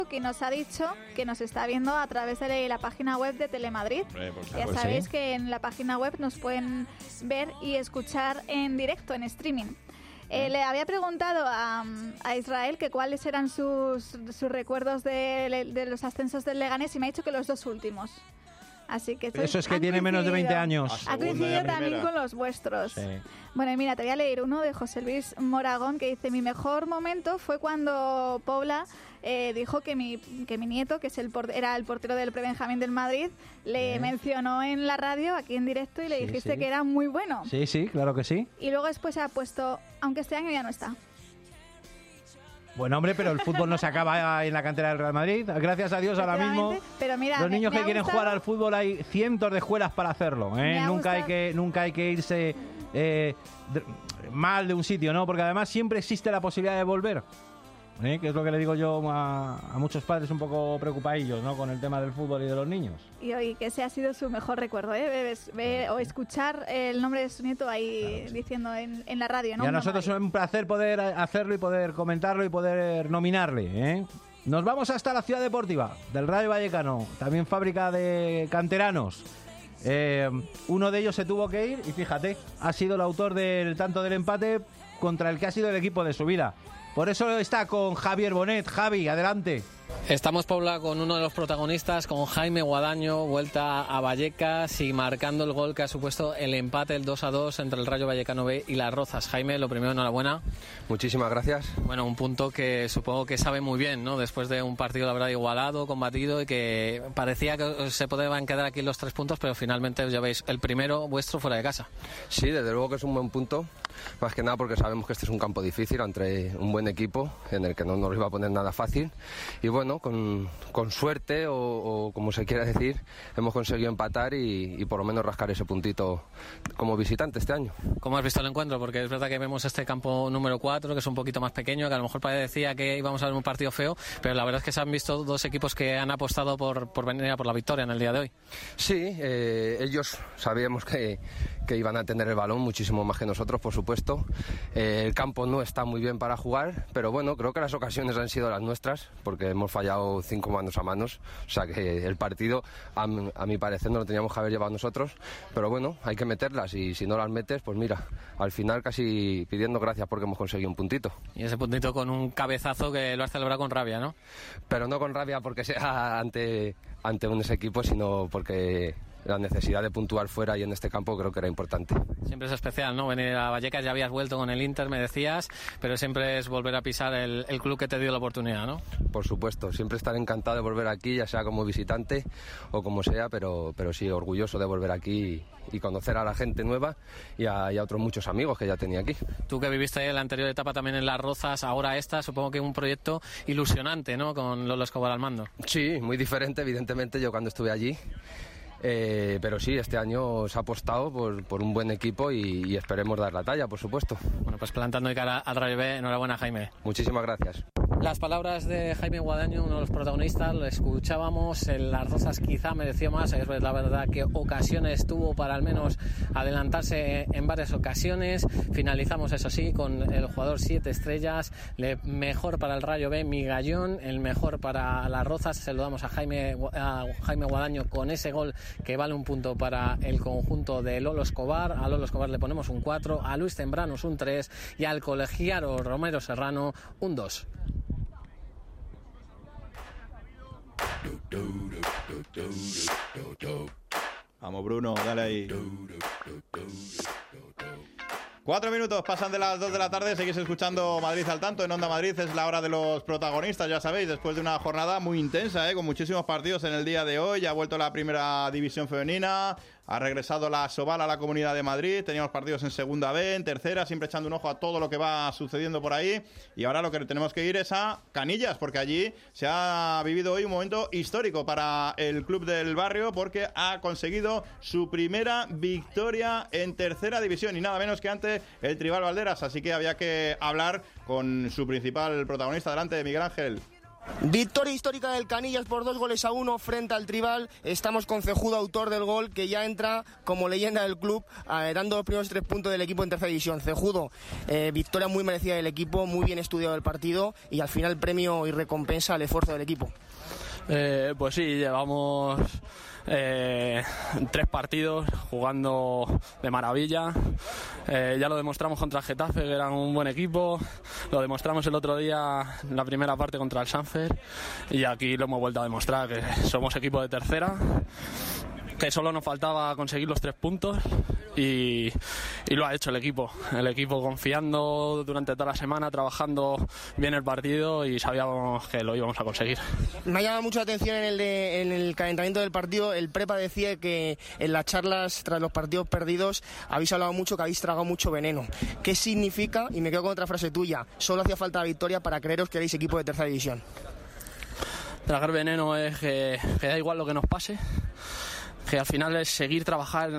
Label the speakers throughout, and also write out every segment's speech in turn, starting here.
Speaker 1: que nos ha dicho que nos está viendo a través de la página web de Telemadrid. Ya sabéis que en la página web nos pueden ver y escuchar en directo, en streaming. Le había preguntado a Israel que cuáles eran sus recuerdos de los ascensos del Leganés y me ha dicho que los 2 últimos. Así que
Speaker 2: eso es que tiene menos de 20 años.
Speaker 1: Ha coincidido también con los vuestros. Sí. Bueno, y mira, te voy a leer uno de José Luis Moragón que dice: mi mejor momento fue cuando Pobla dijo que mi nieto, que era el portero del Pre-Benjamín del Madrid, le mencionó en la radio, aquí en directo, y le dijiste que era muy bueno.
Speaker 2: Sí, claro que sí.
Speaker 1: Y luego después ha puesto, aunque este año ya no está.
Speaker 2: Bueno, hombre, pero el fútbol no se acaba en la cantera del Real Madrid. Gracias a Dios, ahora mismo
Speaker 1: pero mira,
Speaker 2: los niños que quieren jugar al fútbol hay cientos de escuelas para hacerlo. Nunca hay que irse mal de un sitio, ¿no? Porque además siempre existe la posibilidad de volver. Que es lo que le digo yo a muchos padres un poco preocupadillos, ¿no? Con el tema del fútbol y de los niños. Y
Speaker 1: hoy que ese ha sido su mejor recuerdo, o escuchar el nombre de su nieto ahí diciendo en la radio, ¿no?
Speaker 2: Y a nosotros es un placer poder hacerlo y poder comentarlo y poder nominarle, Nos vamos hasta la Ciudad Deportiva del Rayo Vallecano, también fábrica de canteranos. Uno de ellos se tuvo que ir y fíjate, ha sido el autor del tanto del empate contra el que ha sido el equipo de su vida. Por eso está con Javier Bonet. Javi, adelante.
Speaker 3: Estamos, Paula, con uno de los protagonistas, con Jaime Guadaño, vuelta a Vallecas y marcando el gol que ha supuesto el empate, el 2-2 entre el Rayo Vallecano B y Las Rozas. Jaime, lo primero, enhorabuena.
Speaker 4: Muchísimas gracias.
Speaker 3: Bueno, un punto que supongo que sabe muy bien, ¿no? Después de un partido, la verdad, igualado, combatido y que parecía que se podían quedar aquí los 3 puntos, pero finalmente, ya veis, el primero vuestro fuera de casa.
Speaker 4: Sí, desde luego que es un buen punto, más que nada porque sabemos que este es un campo difícil ante un buen equipo en el que no nos iba a poner nada fácil y bueno, con suerte o como se quiera decir, hemos conseguido empatar y por lo menos rascar ese puntito como visitante este año.
Speaker 3: ¿Cómo has visto el encuentro? Porque es verdad que vemos este campo número 4, que es un poquito más pequeño, que a lo mejor parecía que íbamos a ver un partido feo, pero la verdad es que se han visto 2 equipos que han apostado por venir a por la victoria en el día de hoy.
Speaker 4: Sí, ellos sabíamos que iban a tener el balón muchísimo más que nosotros, por supuesto. El campo no está muy bien para jugar, pero bueno, creo que las ocasiones han sido las nuestras, porque hemos fallado 5 manos a manos, o sea que el partido a mi parecer no lo teníamos que haber llevado nosotros, pero bueno, hay que meterlas y si no las metes, pues mira, al final casi pidiendo gracias porque hemos conseguido un puntito.
Speaker 3: Y ese puntito con un cabezazo que lo has celebrado con rabia, ¿no?
Speaker 4: Pero no con rabia porque sea ante ese equipo, sino porque la necesidad de puntuar fuera y en este campo creo que era importante.
Speaker 3: Siempre es especial, ¿no? Venir a Vallecas, ya habías vuelto con el Inter, me decías, pero siempre es volver a pisar el club que te dio la oportunidad, ¿no?
Speaker 4: Por supuesto, siempre estar encantado de volver aquí, ya sea como visitante o como sea, pero sí, orgulloso de volver aquí y conocer a la gente nueva y a otros muchos amigos que ya tenía aquí.
Speaker 3: Tú que viviste la anterior etapa también en Las Rozas, ahora esta, supongo que un proyecto ilusionante, ¿no? Con Lolo Escobar al mando.
Speaker 4: Sí, muy diferente, evidentemente, yo cuando estuve allí. Pero sí, este año se ha apostado por un buen equipo y esperemos dar la talla, por supuesto.
Speaker 3: Bueno, pues plantando de cara al Rayo B, enhorabuena, Jaime.
Speaker 4: Muchísimas gracias.
Speaker 3: Las palabras de Jaime Guadaño, uno de los protagonistas, lo escuchábamos, en Las Rozas quizá mereció más, es la verdad que ocasiones tuvo para al menos adelantarse en varias ocasiones. Finalizamos, eso sí, con el jugador 7 estrellas, mejor para el Rayo B, Migallón, el mejor para Las Rozas, se lo damos a Jaime Guadaño con ese gol que vale un punto para el conjunto de Lolo Escobar. A Lolo Escobar le ponemos un 4, a Luis Tembranos un 3 y al colegiado Romero Serrano un 2.
Speaker 5: Vamos, Bruno, dale ahí. 4 minutos pasan de las 2 de la tarde, seguís escuchando Madrid al tanto en Onda Madrid, es la hora de los protagonistas, ya sabéis, después de una jornada muy intensa, con muchísimos partidos en el día de hoy, ya ha vuelto la primera división femenina, ha regresado la Sobal a la Comunidad de Madrid, teníamos partidos en segunda B, en tercera, siempre echando un ojo a todo lo que va sucediendo por ahí, y ahora lo que tenemos que ir es a Canillas, porque allí se ha vivido hoy un momento histórico para el club del barrio, porque ha conseguido su primera victoria en tercera división, y nada menos que ante el Tribal Valderas, así que había que hablar con su principal protagonista. Adelante, Miguel Ángel.
Speaker 6: Victoria histórica del Canillas por 2-1 frente al Tribal. Estamos con Cejudo, autor del gol, que ya entra como leyenda del club, dando los primeros 3 puntos del equipo en tercera división. Cejudo, victoria muy merecida del equipo, muy bien estudiado el partido y al final premio y recompensa al esfuerzo del equipo.
Speaker 7: Pues sí, llevamos 3 partidos jugando de maravilla. Ya lo demostramos contra el Getafe, que eran un buen equipo. Lo demostramos el otro día en la primera parte contra el Sanfer. Y aquí lo hemos vuelto a demostrar, que somos equipo de tercera, que solo nos faltaba conseguir los 3 puntos y lo ha hecho el equipo confiando durante toda la semana, trabajando bien el partido y sabíamos que lo íbamos a conseguir.
Speaker 6: Me ha llamado mucho la atención en el calentamiento del partido. El prepa decía que en las charlas tras los partidos perdidos habéis hablado mucho, que habéis tragado mucho veneno. ¿Qué significa? Y me quedo con otra frase tuya: solo hacía falta la victoria para creeros que erais equipo de tercera división.
Speaker 7: Tragar veneno es que da igual lo que nos pase, que al final es seguir trabajar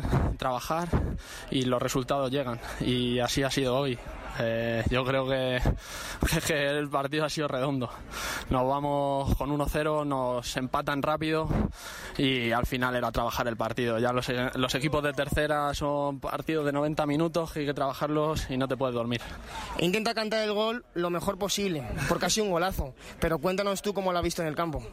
Speaker 7: y los resultados llegan, y así ha sido hoy. Yo creo que el partido ha sido redondo. Nos vamos con 1-0, nos empatan rápido y al final era trabajar el partido. Ya los equipos de tercera son partidos de 90 minutos que hay que trabajarlos y no te puedes dormir.
Speaker 6: Intenta cantar el gol lo mejor posible, porque ha sido un golazo, pero cuéntanos tú cómo lo has visto en el campo.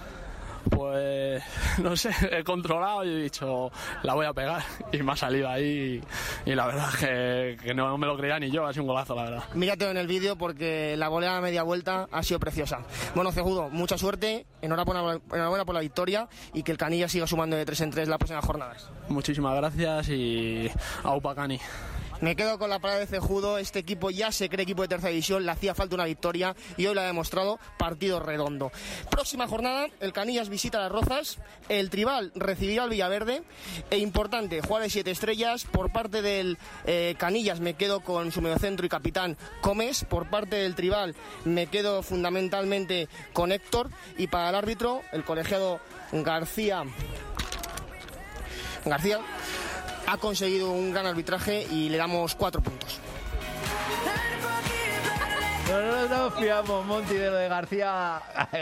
Speaker 7: Pues no sé, he controlado y he dicho la voy a pegar y me ha salido ahí y la verdad es que no me lo creía ni yo, ha sido un golazo, la verdad.
Speaker 6: Míratelo en el vídeo porque la volea a media vuelta ha sido preciosa. Bueno, Cejudo, mucha suerte, enhorabuena por la victoria y que el Canillas siga sumando de 3 en 3 las próximas jornadas.
Speaker 7: Muchísimas gracias y aupa Cani.
Speaker 6: Me quedo con la palabra de Cejudo. Este equipo ya se cree equipo de tercera división, le hacía falta una victoria y hoy lo ha demostrado. Partido redondo. Próxima jornada, el Canillas visita Las Rozas, el Tribal recibirá al Villaverde, e importante, juega de 7 estrellas. Por parte del Canillas me quedo con su mediocentro y capitán Comes, por parte del Tribal me quedo fundamentalmente con Héctor, y para el árbitro, el colegiado García ha conseguido un gran arbitraje y le damos 4 puntos.
Speaker 2: No nos fiamos, Monty, de lo de García.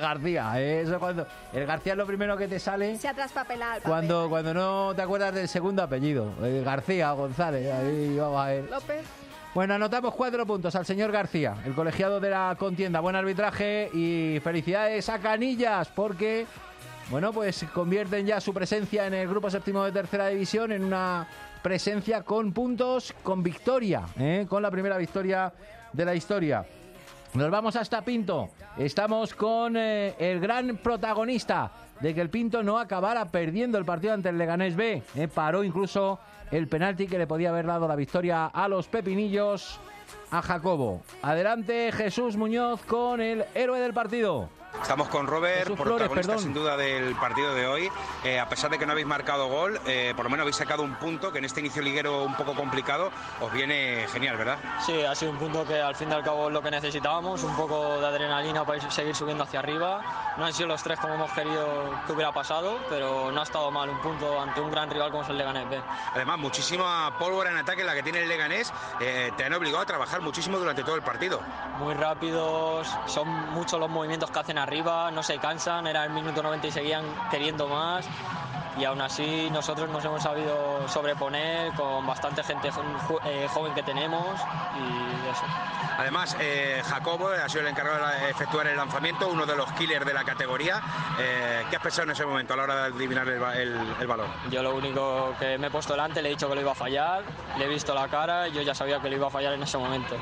Speaker 2: Eso cuando el García es lo primero que te sale.
Speaker 1: Se ha traspapelado el papel.
Speaker 2: Cuando no te acuerdas del segundo apellido. García González, ahí vamos a ver.
Speaker 1: López.
Speaker 2: Bueno, anotamos 4 puntos al señor García, el colegiado de la contienda. Buen arbitraje y felicidades a Canillas, porque bueno, pues convierten ya su presencia en el grupo séptimo de tercera división en una presencia con puntos, con victoria, con la primera victoria de la historia. Nos vamos hasta Pinto. Estamos con el gran protagonista de que el Pinto no acabara perdiendo el partido ante el Leganés B. Paró incluso el penalti que le podía haber dado la victoria a los pepinillos, a Jacobo. Adelante, Jesús Muñoz con el héroe del partido.
Speaker 8: Estamos con Robert,
Speaker 2: Jesús
Speaker 8: protagonista
Speaker 2: Flores,
Speaker 8: sin duda del partido de hoy. A pesar de que no habéis marcado gol, por lo menos habéis sacado un punto que en este inicio liguero un poco complicado os viene genial, ¿verdad?
Speaker 9: Sí, ha sido un punto que al fin y al cabo es lo que necesitábamos, un poco de adrenalina para seguir subiendo hacia arriba. No han sido los 3 como hemos querido que hubiera pasado, pero no ha estado mal un punto ante un gran rival como es el Leganés B.
Speaker 8: Además, muchísima pólvora en ataque la que tiene el Leganés, te han obligado a trabajar muchísimo durante todo el partido.
Speaker 9: Muy rápidos, son muchos los movimientos que hacen arriba, no se cansan, era el minuto 90 y seguían queriendo más, y aún así nosotros nos hemos sabido sobreponer con bastante gente joven que tenemos y eso.
Speaker 8: Además, Jacobo ha sido el encargado de efectuar el lanzamiento, uno de los killers de la categoría. ¿Qué has pensado en ese momento a la hora de adivinar el balón?
Speaker 9: Yo lo único que me he puesto delante, le he dicho que lo iba a fallar, le he visto la cara y yo ya sabía que lo iba a fallar en ese momento.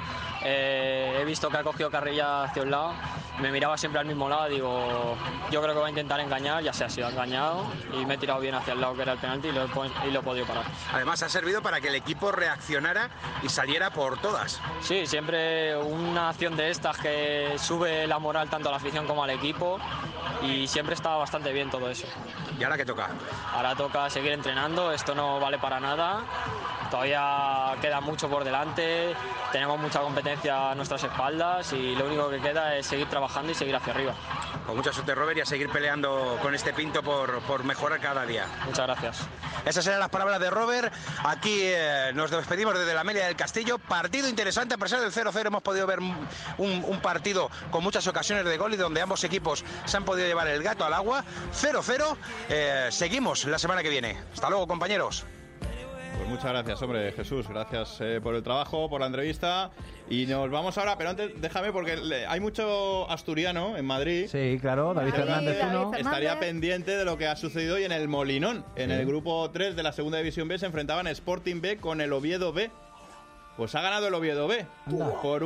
Speaker 9: He visto que ha cogido carrilla hacia un lado, me miraba siempre al mismo lado, digo, yo creo que va a intentar engañar, ya se ha sido engañado y me he tirado bien hacia el lado que era el penalti y lo he podido parar.
Speaker 8: Además ha servido para que el equipo reaccionara y saliera por todas.
Speaker 9: Sí, siempre una acción de estas que sube la moral tanto a la afición como al equipo, y siempre está bastante bien todo eso.
Speaker 8: ¿Y ahora qué toca?
Speaker 9: Ahora toca seguir entrenando, esto no vale para nada, todavía queda mucho por delante, tenemos mucha competencia a nuestras espaldas y lo único que queda es seguir trabajando y seguir hacia arriba.
Speaker 8: Con mucha suerte, Robert, y a seguir peleando con este Pinto por mejorar cada día.
Speaker 9: Muchas gracias.
Speaker 8: Esas eran las palabras de Robert. Aquí nos despedimos desde la Amelia del Castillo. Partido interesante, a pesar del 0-0 hemos podido ver un partido con muchas ocasiones de gol y donde ambos equipos se han podido llevar el gato al agua. 0-0, seguimos la semana que viene. Hasta luego, compañeros.
Speaker 5: Pues muchas gracias, hombre, Jesús. Gracias por el trabajo, por la entrevista. Y nos vamos ahora, pero antes déjame, porque hay mucho asturiano en Madrid.
Speaker 2: Sí, claro, David Fernández.
Speaker 5: Estaría pendiente de lo que ha sucedido hoy en el Molinón. En el grupo 3 de la segunda división B se enfrentaban Sporting B con el Oviedo B. Pues ha ganado el Oviedo B por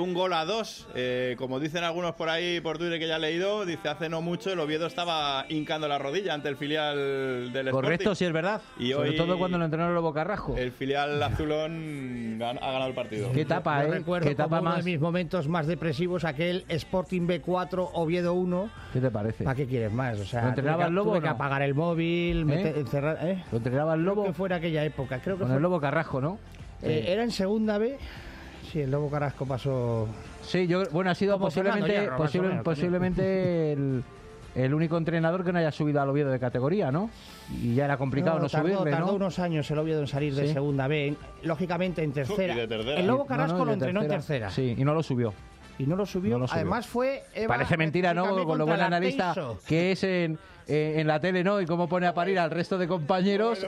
Speaker 5: 1-2. Como dicen algunos por ahí, por Twitter que ya he leído, dice hace no mucho el Oviedo estaba hincando la rodilla ante el filial del Sporting.
Speaker 2: Correcto, sí es verdad.
Speaker 5: Y
Speaker 2: sobre
Speaker 5: hoy,
Speaker 2: todo cuando lo entrenó el Lobo Carrasco.
Speaker 5: El filial azulón ha ganado el partido.
Speaker 2: Qué etapa,
Speaker 10: Yo recuerdo
Speaker 2: qué etapa
Speaker 10: como
Speaker 2: más.
Speaker 10: uno de mis momentos más depresivos, aquel Sporting B4, Oviedo 1.
Speaker 2: ¿Qué te parece?
Speaker 10: ¿Para qué quieres más? O sea,
Speaker 2: ¿Lo entrenaba el Lobo
Speaker 10: tuve
Speaker 2: o
Speaker 10: que
Speaker 2: no?
Speaker 10: apagar el móvil, encerrar...
Speaker 2: ¿Lo entrenaba el Lobo?
Speaker 10: Creo que fuera aquella época. Creo que
Speaker 2: Con
Speaker 10: fue...
Speaker 2: el Lobo Carrasco, ¿no?
Speaker 10: Era en segunda B. Sí, el Lobo Carrasco pasó...
Speaker 2: Sí, ha sido
Speaker 10: Fernando
Speaker 2: posiblemente el único entrenador que no haya subido al Oviedo de categoría, ¿no? Y ya era complicado no subirle, ¿no?
Speaker 10: Tardó unos años el Oviedo en salir de segunda B, lógicamente en tercera.
Speaker 5: Y de tercera.
Speaker 10: El Lobo Carrasco lo
Speaker 2: de
Speaker 10: entrenó en tercera.
Speaker 2: Sí, y no lo subió.
Speaker 10: Y no lo subió.
Speaker 2: No lo subió.
Speaker 10: Además fue...
Speaker 2: Parece mentira, ¿no? Con lo buen analista que es en la tele, ¿no? Y cómo pone a parir al resto de compañeros.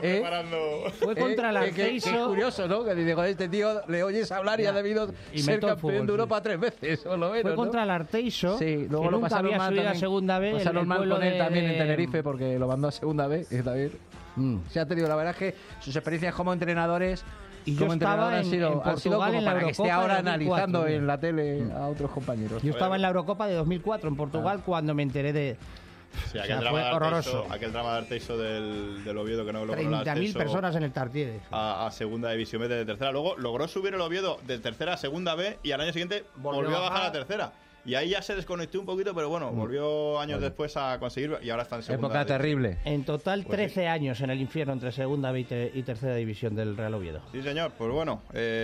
Speaker 10: Fue contra el Arteiso.
Speaker 2: Que es curioso, ¿no? Que dice, joder, este tío le oyes hablar y ha debido ser campeón de Europa 3 veces, o lo menos.
Speaker 10: Fue contra el Arteiso.
Speaker 2: Sí, luego
Speaker 10: que
Speaker 2: lo
Speaker 10: nunca
Speaker 2: pasaron
Speaker 10: había
Speaker 2: mal
Speaker 10: subido
Speaker 2: también.
Speaker 10: a segunda B.
Speaker 2: Pasaron mal con él también en
Speaker 10: de-
Speaker 2: Tenerife porque lo mandó a segunda B. Y también se ha tenido, la verdad es que sus experiencias como entrenadores
Speaker 10: Y yo
Speaker 2: como
Speaker 10: estaba
Speaker 2: entrenador han sido
Speaker 10: Portugal
Speaker 2: como
Speaker 10: en la
Speaker 2: para que esté
Speaker 10: Eurocopa
Speaker 2: ahora
Speaker 10: de 2004,
Speaker 2: analizando
Speaker 10: mira.
Speaker 2: en la tele a otros compañeros.
Speaker 10: Yo estaba en la Eurocopa de 2004 en Portugal cuando me enteré de...
Speaker 5: Sí,
Speaker 10: O
Speaker 5: aquel,
Speaker 10: sea,
Speaker 5: drama
Speaker 10: fue
Speaker 5: de
Speaker 10: horroroso.
Speaker 5: aquel drama de Arteiso del Oviedo que no logró el
Speaker 10: 30.000
Speaker 5: ascenso
Speaker 10: personas en el Tartiere.
Speaker 5: a segunda división B de tercera. Luego logró subir el Oviedo de tercera a segunda B y al año siguiente volvió a bajar a tercera. Y ahí ya se desconectó un poquito, pero bueno, volvió años después a conseguir y ahora está en segunda.
Speaker 2: Época terrible.
Speaker 10: En total,
Speaker 5: Pues
Speaker 10: 13 años en el infierno entre segunda B y tercera división del Real Oviedo.
Speaker 5: Sí, señor. Pues bueno,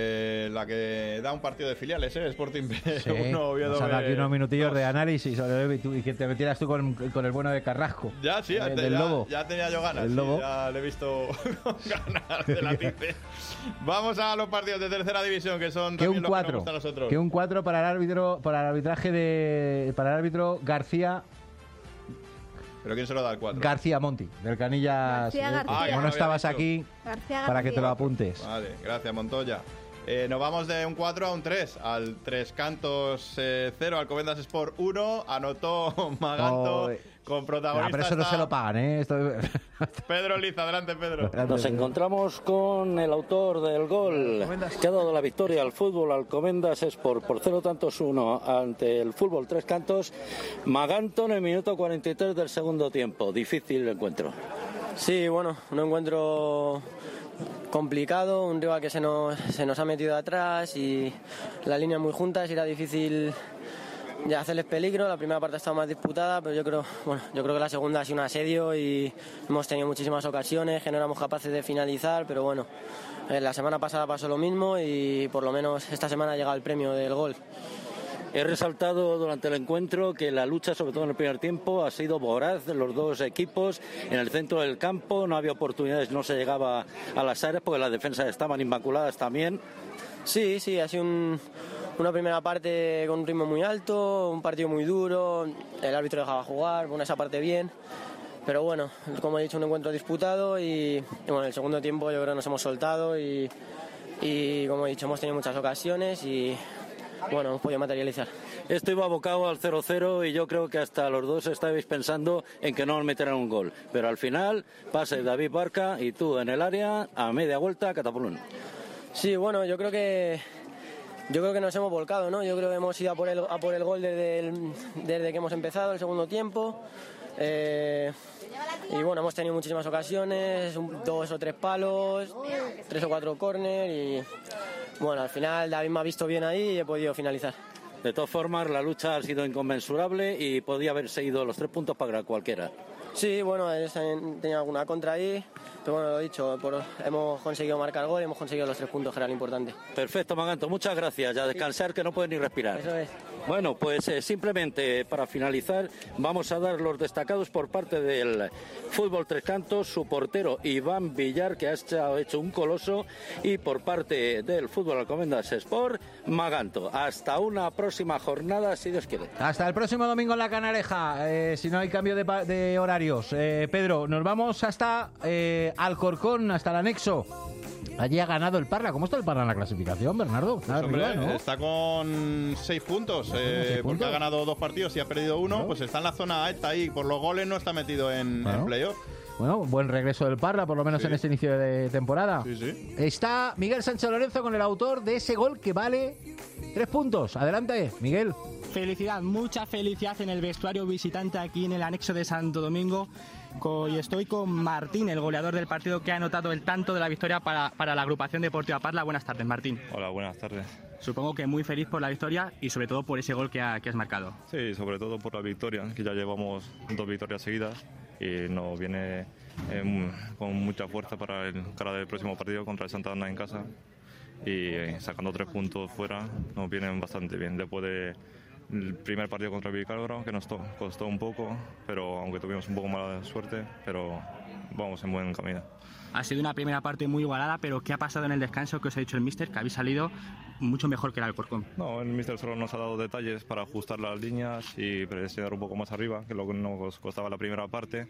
Speaker 5: la que da un partido de filiales, Sporting B,
Speaker 2: Sí,
Speaker 5: 1 Oviedo
Speaker 2: nos han dado
Speaker 5: B,
Speaker 2: aquí unos minutillos
Speaker 5: 2.
Speaker 2: de análisis y que te metieras tú con el bueno de Carrasco.
Speaker 5: Ya, sí,
Speaker 2: del Lobo.
Speaker 5: ya tenía yo ganas.
Speaker 2: El
Speaker 5: sí,
Speaker 2: Lobo.
Speaker 5: ya le he visto con ganas de la pipe. Vamos a los partidos de tercera división, que son
Speaker 2: Que
Speaker 5: también
Speaker 2: un
Speaker 5: los que nos
Speaker 2: 4.
Speaker 5: gustan a nosotros.
Speaker 2: Que un 4 para el árbitro, para el arbitraje para el árbitro García
Speaker 5: ¿Pero quién se lo da el 4?
Speaker 2: García Monti, del Canillas.
Speaker 1: García.
Speaker 2: Como no estabas aquí,
Speaker 1: García
Speaker 2: para que te lo
Speaker 1: García.
Speaker 2: apuntes.
Speaker 5: Vale, gracias, Montoya. Nos vamos de un 4 a un 3. Al 3 Cantos 0, Alcobendas Sport 1. Anotó Maganto con protagonista.
Speaker 2: Pero eso no se lo pagan, ¿eh?
Speaker 5: Pedro Liz, adelante, Pedro.
Speaker 11: Nos encontramos con el autor del gol que ha dado la victoria al fútbol Alcobendas Sport por 0-1 ante el fútbol Tres Cantos. Maganto en el minuto 43 del segundo tiempo. Difícil el encuentro.
Speaker 12: Sí, bueno, un encuentro complicado, un rival que se nos ha metido atrás y las líneas muy juntas y era difícil ya hacerles peligro. La primera parte ha estado más disputada, pero yo creo que la segunda ha sido un asedio y hemos tenido muchísimas ocasiones que no éramos capaces de finalizar, pero bueno, la semana pasada pasó lo mismo y por lo menos esta semana ha llegado el premio del gol.
Speaker 11: He resaltado durante el encuentro que la lucha, sobre todo en el primer tiempo, ha sido voraz de los dos equipos. En el centro del campo no había oportunidades, no se llegaba a las áreas porque las defensas estaban inmaculadas también.
Speaker 12: Sí, ha sido una primera parte con un ritmo muy alto, un partido muy duro, el árbitro dejaba jugar, bueno, esa parte bien. Pero bueno, como he dicho, un encuentro disputado y bueno, el segundo tiempo yo creo que nos hemos soltado y como he dicho, hemos tenido muchas ocasiones y bueno, hemos podido materializar.
Speaker 11: Esto iba abocado al 0-0 y yo creo que hasta los dos estabais pensando en que no nos meterán un gol. Pero al final, pase David Barca y tú en el área, a media vuelta, catapulón.
Speaker 12: Sí, bueno, yo creo que nos hemos volcado, ¿no? Yo creo que hemos ido a por el gol desde que hemos empezado el segundo tiempo. Y bueno, hemos tenido muchísimas ocasiones, 2 o 3 palos, 3 o 4 córner y bueno, al final David me ha visto bien ahí y he podido finalizar.
Speaker 11: De todas formas, la lucha ha sido inconmensurable y podía haber seguido los 3 puntos para cualquiera.
Speaker 12: Sí, bueno, ellos han tenido alguna contra ahí, pero bueno, lo dicho, hemos conseguido marcar gol y hemos conseguido los 3 puntos, que era lo importante.
Speaker 11: Perfecto, Maganto, muchas gracias. Ya descansar que no puedes ni respirar.
Speaker 12: Eso es.
Speaker 11: Bueno, pues simplemente para finalizar vamos a dar los destacados por parte del Fútbol Tres Cantos, su portero Iván Villar, que ha hecho un coloso, y por parte del Fútbol Alcobendas Sport, Maganto. Hasta una próxima jornada, si Dios quiere.
Speaker 2: Hasta el próximo domingo en la Canaleja, si no hay cambio de horarios. Pedro, nos vamos hasta Alcorcón, hasta el anexo. Allí ha ganado el Parla. ¿Cómo está el Parla en la clasificación, Bernardo?
Speaker 5: Pues hombre, ¿no? Está con 6 puntos, porque ha ganado 2 partidos y ha perdido 1. Claro. Pues está en la zona alta ahí. Por los goles no está metido en playoff.
Speaker 2: Bueno, buen regreso del Parla, por lo menos en este inicio de temporada.
Speaker 5: Sí.
Speaker 2: Está Miguel Sánchez Lorenzo con el autor de ese gol que vale 3 puntos. Adelante, Miguel.
Speaker 13: Felicidad, mucha felicidad en el vestuario visitante aquí en el anexo de Santo Domingo. Y estoy con Martín, el goleador del partido, que ha anotado el tanto de la victoria para la agrupación deportiva Parla. Buenas tardes, Martín.
Speaker 14: Hola, buenas tardes.
Speaker 13: Supongo que muy feliz por la victoria y sobre todo por ese gol que has marcado.
Speaker 14: Sí, sobre todo por la victoria, que ya llevamos 2 victorias seguidas y nos viene con mucha fuerza para el cara del próximo partido contra el Santa Ana en casa, y sacando 3 puntos fuera nos vienen bastante bien después de el primer partido contra el Vicálvaro, que nos costó un poco, pero aunque tuvimos un poco mala suerte, pero vamos en buen camino.
Speaker 13: Ha sido una primera parte muy igualada, pero ¿qué ha pasado en el descanso? ¿Qué os ha dicho el míster? Que habéis salido mucho mejor que el Alcorcón.
Speaker 14: No, el míster solo nos ha dado detalles para ajustar las líneas y presionar un poco más arriba, que es lo que nos costaba la primera parte,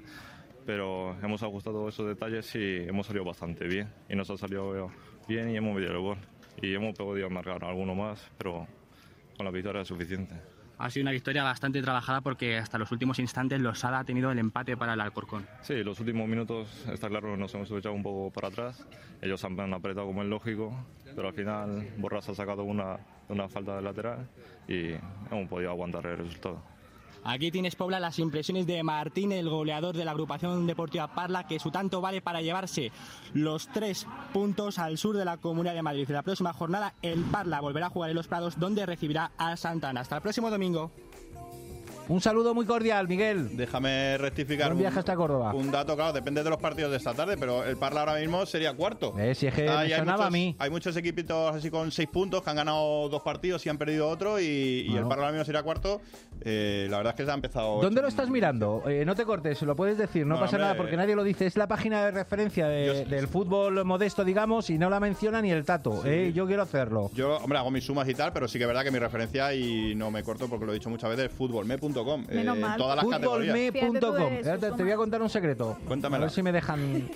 Speaker 14: pero hemos ajustado esos detalles y hemos salido bastante bien, y nos ha salido bien y hemos metido el gol, y hemos podido marcar alguno más, pero con la victoria es suficiente.
Speaker 13: Ha sido una victoria bastante trabajada, porque hasta los últimos instantes Losada ha tenido el empate para el Alcorcón.
Speaker 14: Sí, los últimos minutos está claro que nos hemos echado un poco para atrás. Ellos han apretado como es lógico, pero al final Borras ha sacado una falta de lateral y hemos podido aguantar el resultado.
Speaker 13: Aquí tienes, Paula, las impresiones de Martín, el goleador de la agrupación deportiva Parla, que su tanto vale para llevarse los 3 puntos al sur de la Comunidad de Madrid. En la próxima jornada el Parla volverá a jugar en Los Prados, donde recibirá a Santana. Hasta el próximo domingo.
Speaker 2: Un saludo muy cordial, Miguel.
Speaker 5: Déjame rectificar
Speaker 2: un viaje hasta Córdoba.
Speaker 5: Un dato, claro, depende de los partidos de esta tarde, pero el Parla ahora mismo sería cuarto.
Speaker 2: Si es que me sonaba a mí.
Speaker 5: Hay muchos equipitos así con 6 puntos que han ganado 2 partidos y han perdido otro, y el Parla ahora mismo sería cuarto. La verdad es que se ha empezado...
Speaker 2: ¿Dónde lo estás mirando? No te cortes, lo puedes decir, no pasa nada, porque nadie lo dice. Es la página de referencia del fútbol modesto, digamos, y no la menciona ni el Tato. Sí. Yo quiero hacerlo.
Speaker 5: Yo, hombre, hago mis sumas y tal, pero sí que es verdad que mi referencia, y no me corto porque lo he dicho muchas veces, futbolme.com.
Speaker 1: Menos mal.
Speaker 5: Todas las categorías.
Speaker 2: Futbolme.com. Te voy a contar un secreto.
Speaker 5: Cuéntamelo.
Speaker 2: A ver si me dejan...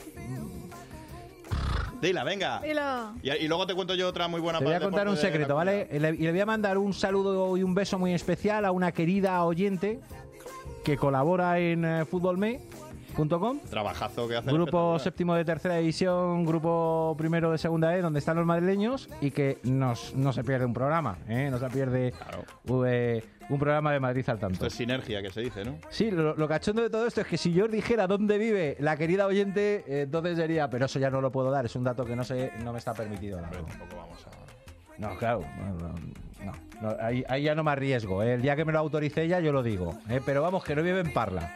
Speaker 5: Dila, venga.
Speaker 1: Dilo.
Speaker 5: Y luego te cuento yo otra muy buena.
Speaker 2: Te voy a contar un secreto, ¿vale? Y le voy a mandar un saludo y un beso muy especial a una querida oyente que colabora en futbolme.com.
Speaker 5: Trabajazo que hace.
Speaker 2: Grupo séptimo de tercera división, grupo primero de segunda E, donde están los madrileños, y que no se pierde un programa, no se pierde un programa de Madrid al tanto.
Speaker 5: Esto es sinergia, que se dice, ¿no?
Speaker 2: Sí, lo cachondo de todo esto es que si yo os dijera dónde vive la querida oyente, entonces sería, pero eso ya no lo puedo dar, es un dato que no me está permitido.
Speaker 5: Pero tampoco vamos a...
Speaker 2: No, claro, no, ahí ya no me arriesgo, el día que me lo autorice ella yo lo digo, pero vamos, que no vive en Parla.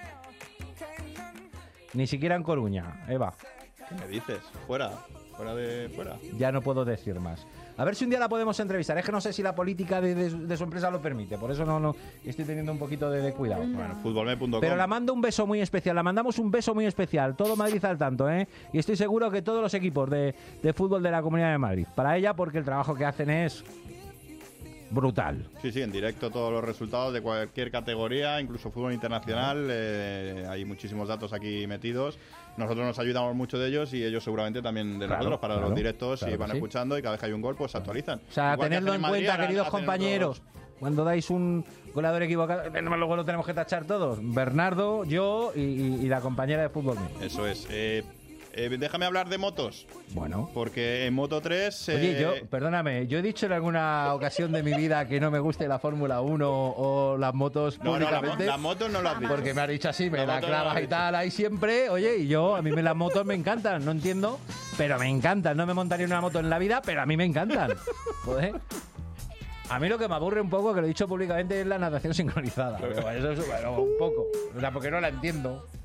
Speaker 2: Ni siquiera en Coruña, Eva.
Speaker 5: ¿Qué me dices? Fuera.
Speaker 2: Ya no puedo decir más. A ver si un día la podemos entrevistar. Es que no sé si la política de su empresa lo permite. Por eso no estoy teniendo un poquito de cuidado.
Speaker 5: Bueno, futbolme.com.
Speaker 2: Pero la mando un beso muy especial. La mandamos un beso muy especial. Todo Madrid al tanto, ¿eh? Y estoy seguro que todos los equipos de fútbol de la Comunidad de Madrid. Para ella, porque el trabajo que hacen es... brutal.
Speaker 5: Sí, en directo todos los resultados de cualquier categoría, incluso fútbol internacional. Hay muchísimos datos aquí metidos. Nosotros nos ayudamos mucho de ellos y ellos seguramente también de nosotros para los directos, y van escuchando, y cada vez que hay un gol pues se actualizan.
Speaker 2: O sea, tenedlo en cuenta, queridos compañeros. Cuando dais un goleador equivocado, luego lo tenemos que tachar todos. Bernardo, yo y la compañera de fútbol.
Speaker 5: Eso es. Déjame hablar de motos.
Speaker 2: Bueno.
Speaker 5: Porque en Moto 3...
Speaker 2: Oye, perdóname, yo he dicho en alguna ocasión de mi vida que no me guste la Fórmula 1 o las motos públicamente.
Speaker 5: No, las motos no las dicho.
Speaker 2: Porque me has dicho así, me la clavas y tal, ahí siempre. Oye, y a mí las motos me encantan, no entiendo, pero me encantan. No me montaría en una moto en la vida, pero a mí me encantan. Joder. A mí lo que me aburre un poco, que lo he dicho públicamente, es la natación sincronizada. Pero eso es un poco. O sea, porque no la entiendo.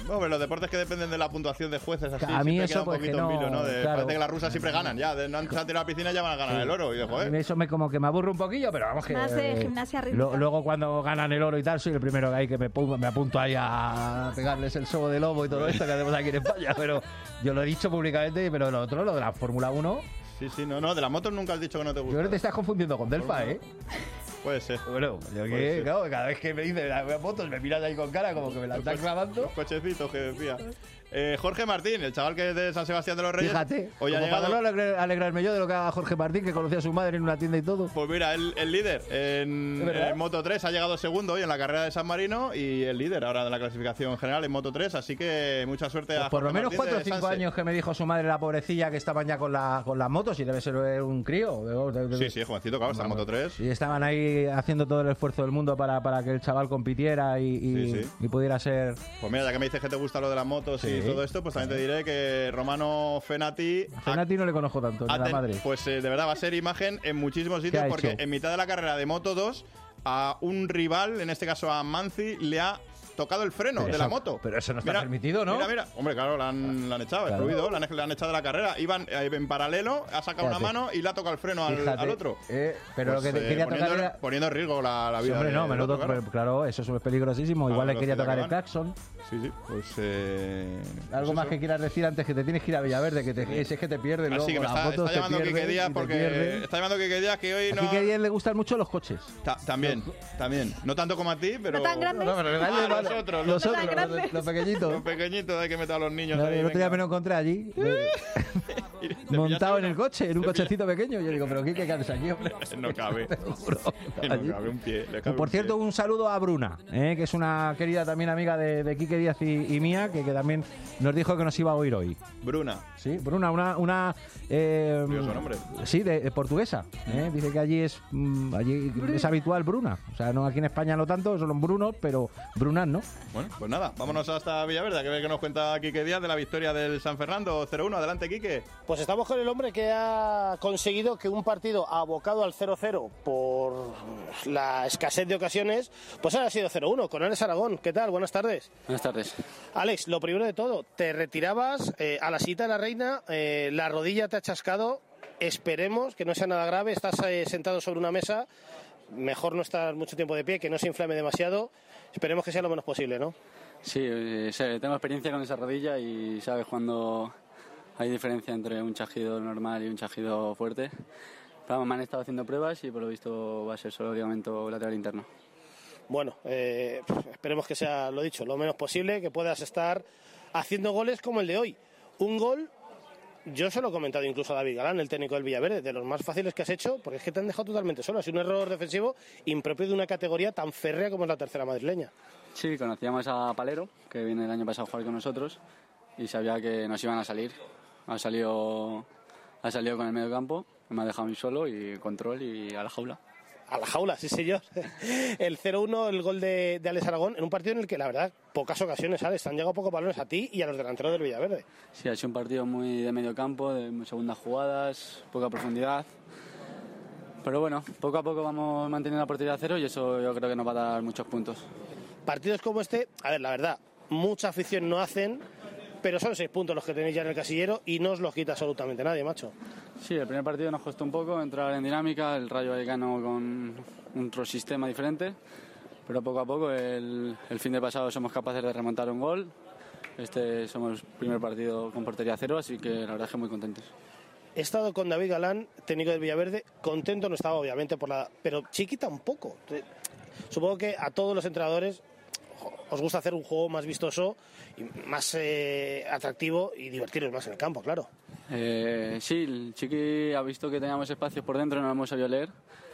Speaker 5: Bueno, los deportes que dependen de la puntuación de jueces, así,
Speaker 2: a mí
Speaker 5: siempre
Speaker 2: eso
Speaker 5: queda un
Speaker 2: pues
Speaker 5: poquito
Speaker 2: que no,
Speaker 5: en vilo, ¿no?
Speaker 2: claro.
Speaker 5: Parece que las rusas siempre ganan, ya. No han tirado a la piscina ya van a ganar el oro. Y de, joder.
Speaker 2: Eso como que me aburre un poquillo, pero vamos que...
Speaker 1: Más de gimnasia rítmica.
Speaker 2: Luego cuando ganan el oro y tal, soy el primero que hay que me apunto ahí a pegarles el sobo de lobo y todo esto que hacemos aquí en España, pero yo lo he dicho públicamente, pero lo otro, lo de la Fórmula 1...
Speaker 5: Sí, no, de las motos nunca has dicho que no te gusta.
Speaker 2: Yo creo que te estás confundiendo con Delfa, ¿eh?
Speaker 5: Puede ser.
Speaker 2: Bueno, yo que, claro, cada vez que me dicen las motos me miras ahí con cara como que me la están clavando.
Speaker 5: Los cochecitos que decía. Jorge Martín, el chaval que es de San Sebastián de los Reyes.
Speaker 2: Fíjate,
Speaker 5: hoy
Speaker 2: como
Speaker 5: ha llegado...
Speaker 2: para no alegrarme yo de lo que haga Jorge Martín, que conocía a su madre en una tienda y todo.
Speaker 5: Pues mira, el líder en Moto 3 ha llegado segundo hoy en la carrera de San Marino y el líder ahora de la clasificación general en Moto 3, así que mucha suerte
Speaker 2: pues
Speaker 5: a
Speaker 2: por
Speaker 5: Jorge
Speaker 2: lo menos
Speaker 5: Martín
Speaker 2: 4 o 5
Speaker 5: Sanse.
Speaker 2: años que me dijo su madre, la pobrecilla, que estaban ya con las motos y debe ser un crío.
Speaker 5: Sí, jovencito, claro, está en Moto 3.
Speaker 2: Y estaban ahí haciendo todo el esfuerzo del mundo para que el chaval compitiera y pudiera ser...
Speaker 5: Pues mira, ya que me dices que te gusta lo de las motos y todo esto, pues también te diré que Romano Fenati...
Speaker 2: Fenati no le conozco tanto, ni la madre.
Speaker 5: Pues de verdad va a ser imagen en muchísimos sitios porque en mitad de la carrera de Moto 2 a un rival, en este caso a Manzi, le ha tocado el freno de la moto.
Speaker 2: Pero eso no está permitido, ¿no?
Speaker 5: Mira. Hombre, claro, la han echado,
Speaker 2: Claro.
Speaker 5: es fluido, la han echado de la carrera. Iban en paralelo, ha sacado una mano y le ha tocado el freno al otro.
Speaker 2: Pero lo que quería tocar era...
Speaker 5: Poniendo en riesgo la vida.
Speaker 2: Hombre, no, menudo,
Speaker 5: claro,
Speaker 2: eso es peligrosísimo. Igual le quería tocar el claxon.
Speaker 5: Sí, pues...
Speaker 2: Algo más que quieras decir antes, que te tienes que ir a Villaverde, que es que te pierdes luego.
Speaker 5: Así que me está llamando Quique Díaz porque... Está llamando Quique Díaz que hoy no...
Speaker 2: A Quique Díaz le gustan mucho los coches.
Speaker 5: También. No tanto como a ti, pero...
Speaker 1: No tan grandes.
Speaker 2: Los otros, los pequeñitos.
Speaker 5: Los pequeñitos hay que meter a los niños ahí.
Speaker 2: El otro día me lo encontré allí, montado en el coche, en un cochecito pequeño. Yo digo, pero ¿qué haces aquí, hombre?
Speaker 5: No cabe. No cabe un pie.
Speaker 2: Por cierto, un saludo a Bruna, que es una querida también amiga de Quique Díaz y mía, que también nos dijo que nos iba a oír hoy.
Speaker 5: Bruna.
Speaker 2: Sí, Bruna, una
Speaker 5: curioso nombre.
Speaker 2: Sí, de portuguesa. Dice que allí es habitual Bruna. O sea, no aquí en España no tanto, son los Brunos, pero Brunas, ¿no?
Speaker 5: Bueno, pues nada, vámonos hasta Villaverde, que ver qué nos cuenta Quique Díaz de la victoria del San Fernando 0-1. Adelante, Quique.
Speaker 6: Pues estamos con el hombre que ha conseguido que un partido abocado al 0-0 por la escasez de ocasiones, pues ahora ha sido 0-1 con Alex Aragón. ¿Qué tal? Buenas tardes.
Speaker 3: Buenas tardes.
Speaker 6: Alex, lo primero de todo, te retirabas a la sillita de la reina, la rodilla te ha chascado, esperemos que no sea nada grave, estás sentado sobre una mesa, mejor no estar mucho tiempo de pie, que no se inflame demasiado, esperemos que sea lo menos posible, ¿no?
Speaker 15: Sí, tengo experiencia con esa rodilla y sabes cuando hay diferencia entre un chasquido normal y un chasquido fuerte. Pero vamos, me han estado haciendo pruebas y por lo visto va a ser solo ligamento lateral interno.
Speaker 6: Bueno, esperemos que sea, lo dicho, lo menos posible, que puedas estar haciendo goles como el de hoy. Un gol, yo se lo he comentado incluso a David Galán, el técnico del Villaverde, de los más fáciles que has hecho, porque es que te han dejado totalmente solo. Ha sido un error defensivo impropio de una categoría tan férrea como es la tercera madrileña.
Speaker 15: Sí, conocíamos a Palero, que viene el año pasado a jugar con nosotros, y sabía que nos iban a salir. Ha salido con el medio campo, me ha dejado a mí solo y control y a la jaula.
Speaker 6: A la jaula, sí señor. El 0-1, el gol de Alex Aragón, en un partido en el que la verdad pocas ocasiones, Alex, te han llegado pocos balones a ti y a los delanteros del Villaverde.
Speaker 15: Sí, ha sido un partido muy de medio campo, de segundas jugadas, poca profundidad. Pero bueno, poco a poco vamos manteniendo la portería a cero y eso yo creo que nos va a dar muchos puntos.
Speaker 6: Partidos como este, a ver, la verdad, mucha afición no hacen, pero son 6 puntos los que tenéis ya en el casillero y no os los quita absolutamente nadie, macho.
Speaker 15: Sí, el primer partido nos costó un poco entrar en dinámica, el Rayo Vallecano con otro sistema diferente, pero poco a poco, el fin de pasado somos capaces de remontar un gol. Este somos primer partido con portería a cero, así que la verdad es que muy contentos.
Speaker 6: He estado con David Galán, técnico del Villaverde, contento no estaba obviamente pero Chiqui tampoco. Supongo que a todos los entrenadores os gusta hacer un juego más vistoso, y más atractivo y divertiros más en el campo, claro.
Speaker 15: Sí, el Chiqui ha visto que teníamos espacios por dentro, no lo hemos sabido leer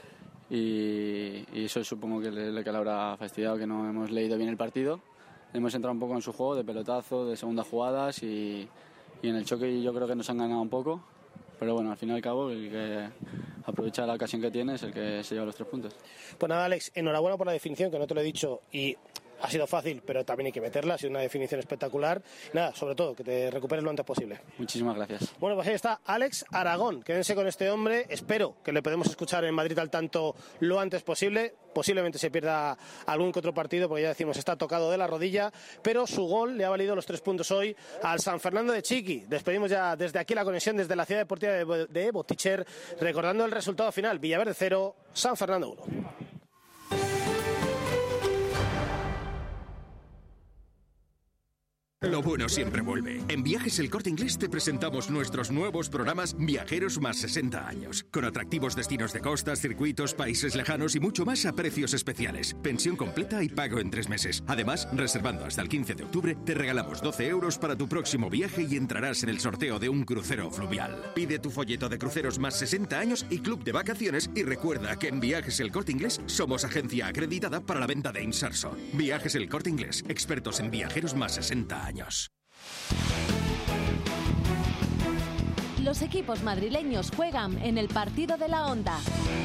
Speaker 15: y eso supongo que le habrá fastidiado, que no hemos leído bien el partido. Hemos entrado un poco en su juego de pelotazo, de segundas jugadas y en el choque yo creo que nos han ganado un poco. Pero bueno, al fin y al cabo, el que aprovecha la ocasión que tiene es el que se lleva los 3 puntos.
Speaker 6: Pues nada, Alex, enhorabuena por la definición, que no te lo he dicho, y ha sido fácil, pero también hay que meterla, ha sido una definición espectacular. Nada, sobre todo, que te recuperes lo antes posible.
Speaker 15: Muchísimas gracias.
Speaker 6: Bueno, pues ahí está Alex Aragón. Quédense con este hombre, espero que le podamos escuchar en Madrid al tanto lo antes posible. Posiblemente se pierda algún que otro partido, porque ya decimos, está tocado de la rodilla, pero su gol le ha valido los 3 puntos hoy al San Fernando de Chiqui. Despedimos ya desde aquí la conexión desde la ciudad deportiva de Boticher, recordando el resultado final: Villaverde 0, San Fernando 1.
Speaker 16: Lo bueno siempre vuelve. En Viajes El Corte Inglés te presentamos nuestros nuevos programas Viajeros más 60 años, con atractivos destinos de costas, circuitos, países lejanos y mucho más a precios especiales. Pensión completa y pago en 3 meses. Además, reservando hasta el 15 de octubre, te regalamos 12 euros para tu próximo viaje y entrarás en el sorteo de un crucero fluvial. Pide tu folleto de cruceros más 60 años y club de vacaciones, y recuerda que en Viajes El Corte Inglés somos agencia acreditada para la venta de Inserso. Viajes El Corte Inglés, expertos en viajeros más 60 años.
Speaker 17: Los equipos madrileños juegan en el partido de la Onda.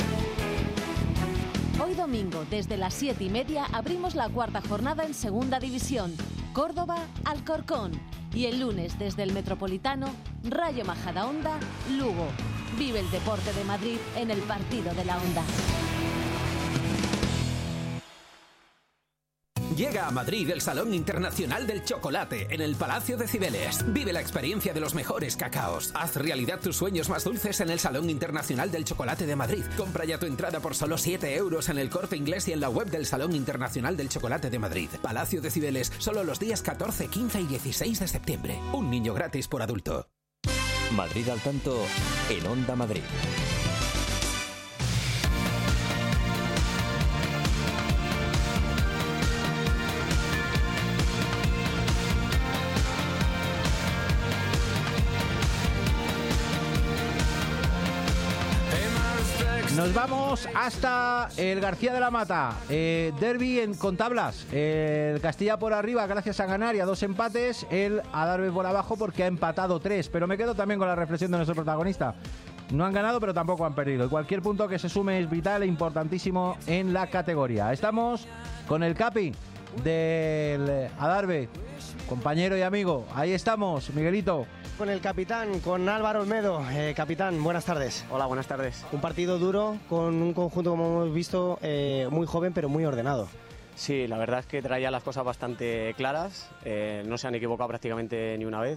Speaker 17: Hoy domingo, desde las 7:30, abrimos la 4ª jornada en Segunda División. Córdoba, Alcorcón. Y el lunes, desde el Metropolitano, Rayo Majadahonda, Lugo. Vive el deporte de Madrid en el partido de la Onda.
Speaker 18: Llega a Madrid el Salón Internacional del Chocolate en el Palacio de Cibeles. Vive la experiencia de los mejores cacaos. Haz realidad tus sueños más dulces en el Salón Internacional del Chocolate de Madrid. Compra ya tu entrada por solo 7 euros en el Corte Inglés y en la web del Salón Internacional del Chocolate de Madrid. Palacio de Cibeles, solo los días 14, 15 y 16 de septiembre. Un niño gratis por adulto.
Speaker 19: Madrid al tanto en Onda Madrid.
Speaker 2: Nos vamos hasta el García de la Mata. Derbi con tablas. El Castilla por arriba gracias a ganar y a 2 empates. El Adarve por abajo porque ha empatado 3. Pero me quedo también con la reflexión de nuestro protagonista. No han ganado, pero tampoco han perdido. Y cualquier punto que se sume es vital e importantísimo en la categoría. Estamos con el Capi del Adarve, compañero y amigo. Ahí estamos, Miguelito.
Speaker 6: Con el capitán, con Álvaro Olmedo. Capitán, buenas tardes.
Speaker 20: Hola, buenas tardes.
Speaker 6: Un partido duro con un conjunto, como hemos visto, muy joven pero muy ordenado.
Speaker 20: Sí, la verdad es que traía las cosas bastante claras. No se han equivocado prácticamente ni una vez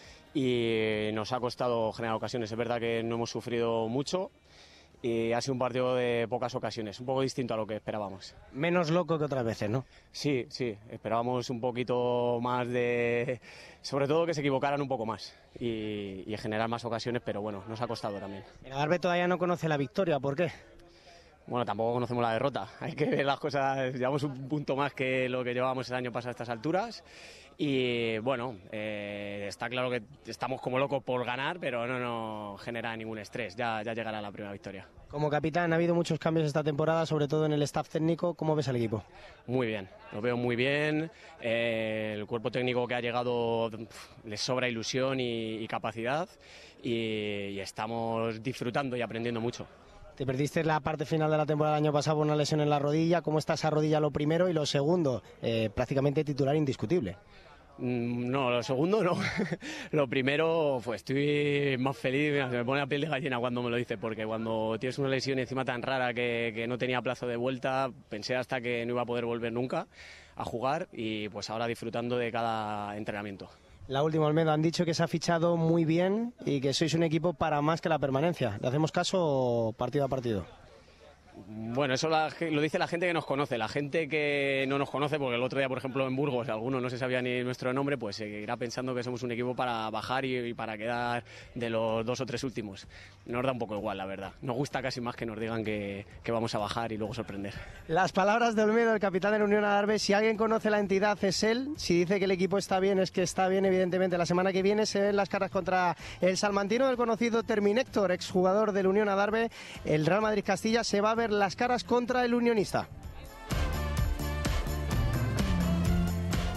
Speaker 20: y nos ha costado generar ocasiones. Es verdad que no hemos sufrido mucho y ha sido un partido de pocas ocasiones, un poco distinto a lo que esperábamos.
Speaker 6: Menos loco que otras veces, ¿no?
Speaker 20: Sí, esperábamos un poquito más de... Sobre todo que se equivocaran un poco más y generar más ocasiones, pero bueno, nos ha costado también.
Speaker 6: El Adarve todavía no conoce la victoria, ¿por qué?
Speaker 20: Bueno, tampoco conocemos la derrota, hay que ver las cosas, llevamos un punto más que lo que llevábamos el año pasado a estas alturas y bueno, está claro que estamos como locos por ganar, pero no nos genera ningún estrés, ya llegará la primera victoria.
Speaker 6: Como capitán, ha habido muchos cambios esta temporada, sobre todo en el staff técnico. ¿Cómo ves al equipo?
Speaker 20: Muy bien, lo veo muy bien. El cuerpo técnico que ha llegado les sobra ilusión y capacidad y estamos disfrutando y aprendiendo mucho.
Speaker 6: Te perdiste la parte final de la temporada del año pasado por una lesión en la rodilla. ¿Cómo está esa rodilla, lo primero? Y lo segundo, prácticamente titular indiscutible.
Speaker 20: No, lo segundo no. Lo primero, pues estoy más feliz, se me pone la piel de gallina cuando me lo dice, porque cuando tienes una lesión encima tan rara que no tenía plazo de vuelta, pensé hasta que no iba a poder volver nunca a jugar y pues ahora disfrutando de cada entrenamiento.
Speaker 6: La última, Olmedo, han dicho que se ha fichado muy bien y que sois un equipo para más que la permanencia. ¿Le hacemos caso partido a partido?
Speaker 20: Bueno, eso lo dice la gente que nos conoce. La gente que no nos conoce, porque el otro día, por ejemplo, en Burgos, alguno no se sabía ni nuestro nombre, pues seguirá pensando que somos un equipo para bajar y para quedar de los 2 o 3 últimos. Nos da un poco igual, la verdad. Nos gusta casi más que nos digan que vamos a bajar y luego sorprender.
Speaker 6: Las palabras de Olmedo, el capitán de la Unión Adarve. Si alguien conoce la entidad es él. Si dice que el equipo está bien, es que está bien, evidentemente. La semana que viene se ven las caras contra el salmantino del conocido Terminator, exjugador del Unión Adarve. El Real Madrid Castilla se va a ver las caras contra el unionista.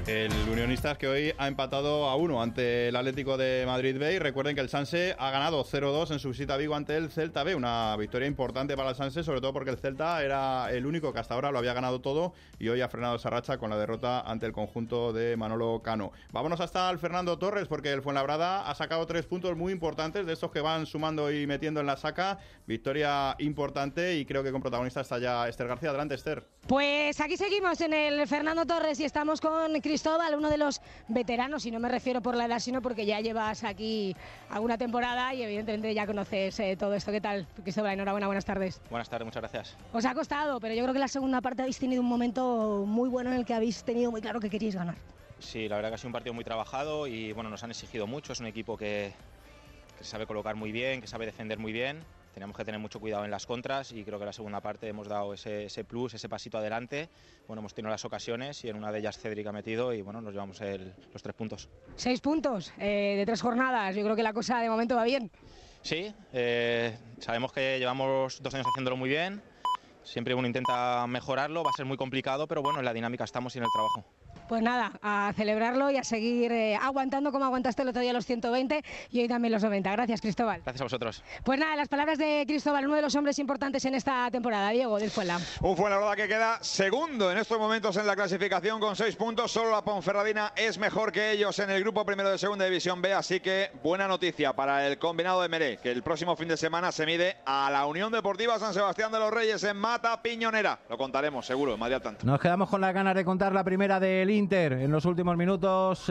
Speaker 5: El Unionistas que hoy ha empatado a 1 ante el Atlético de Madrid B. Y recuerden que el Sanse ha ganado 0-2 en su visita a Vigo ante el Celta B. Una victoria importante para el Sanse, sobre todo porque el Celta era el único que hasta ahora lo había ganado todo y hoy ha frenado esa racha con la derrota ante el conjunto de Manolo Cano. Vámonos hasta el Fernando Torres, porque el Fuenlabrada ha sacado 3 puntos muy importantes, de estos que van sumando y metiendo en la saca. Victoria importante y creo que con protagonista está ya Esther García. Adelante, Esther.
Speaker 21: Pues aquí seguimos en el Fernando Torres y estamos con Cristóbal, uno de los veteranos, y no me refiero por la edad, sino porque ya llevas aquí alguna temporada y evidentemente ya conoces todo esto. ¿Qué tal, Cristóbal? Enhorabuena, buenas tardes.
Speaker 22: Buenas tardes, muchas gracias.
Speaker 21: Os ha costado, pero yo creo que en la segunda parte habéis tenido un momento muy bueno en el que habéis tenido muy claro que queríais ganar.
Speaker 22: Sí, la verdad que ha sido un partido muy trabajado y bueno, nos han exigido mucho. Es un equipo que se sabe colocar muy bien, que sabe defender muy bien. Teníamos que tener mucho cuidado en las contras y creo que en la segunda parte hemos dado ese plus, ese pasito adelante. Bueno, hemos tenido las ocasiones y en una de ellas Cédric ha metido y bueno, nos llevamos los 3 puntos.
Speaker 21: 6 puntos de 3 jornadas, yo creo que la cosa de momento va bien.
Speaker 22: Sí, sabemos que llevamos 2 años haciéndolo muy bien. Siempre uno intenta mejorarlo, va a ser muy complicado, pero bueno, en la dinámica estamos y en el trabajo.
Speaker 21: Pues nada, a celebrarlo y a seguir aguantando como aguantaste el otro día los 120 y hoy también los 90. Gracias, Cristóbal.
Speaker 22: Gracias a vosotros.
Speaker 21: Pues nada, las palabras de Cristóbal, uno de los hombres importantes en esta temporada. Diego, del Fuenla.
Speaker 23: Un Fuenlabrada que queda segundo en estos momentos en la clasificación con 6 puntos. Solo la Ponferradina es mejor que ellos en el grupo primero de Segunda División B. Así que buena noticia para el combinado de Meré, que el próximo fin de semana se mide a la Unión Deportiva San Sebastián de los Reyes en Mata Piñonera. Lo contaremos seguro en Madrid al tanto.
Speaker 2: Nos quedamos con las ganas de contar la primera del Inter. En los últimos minutos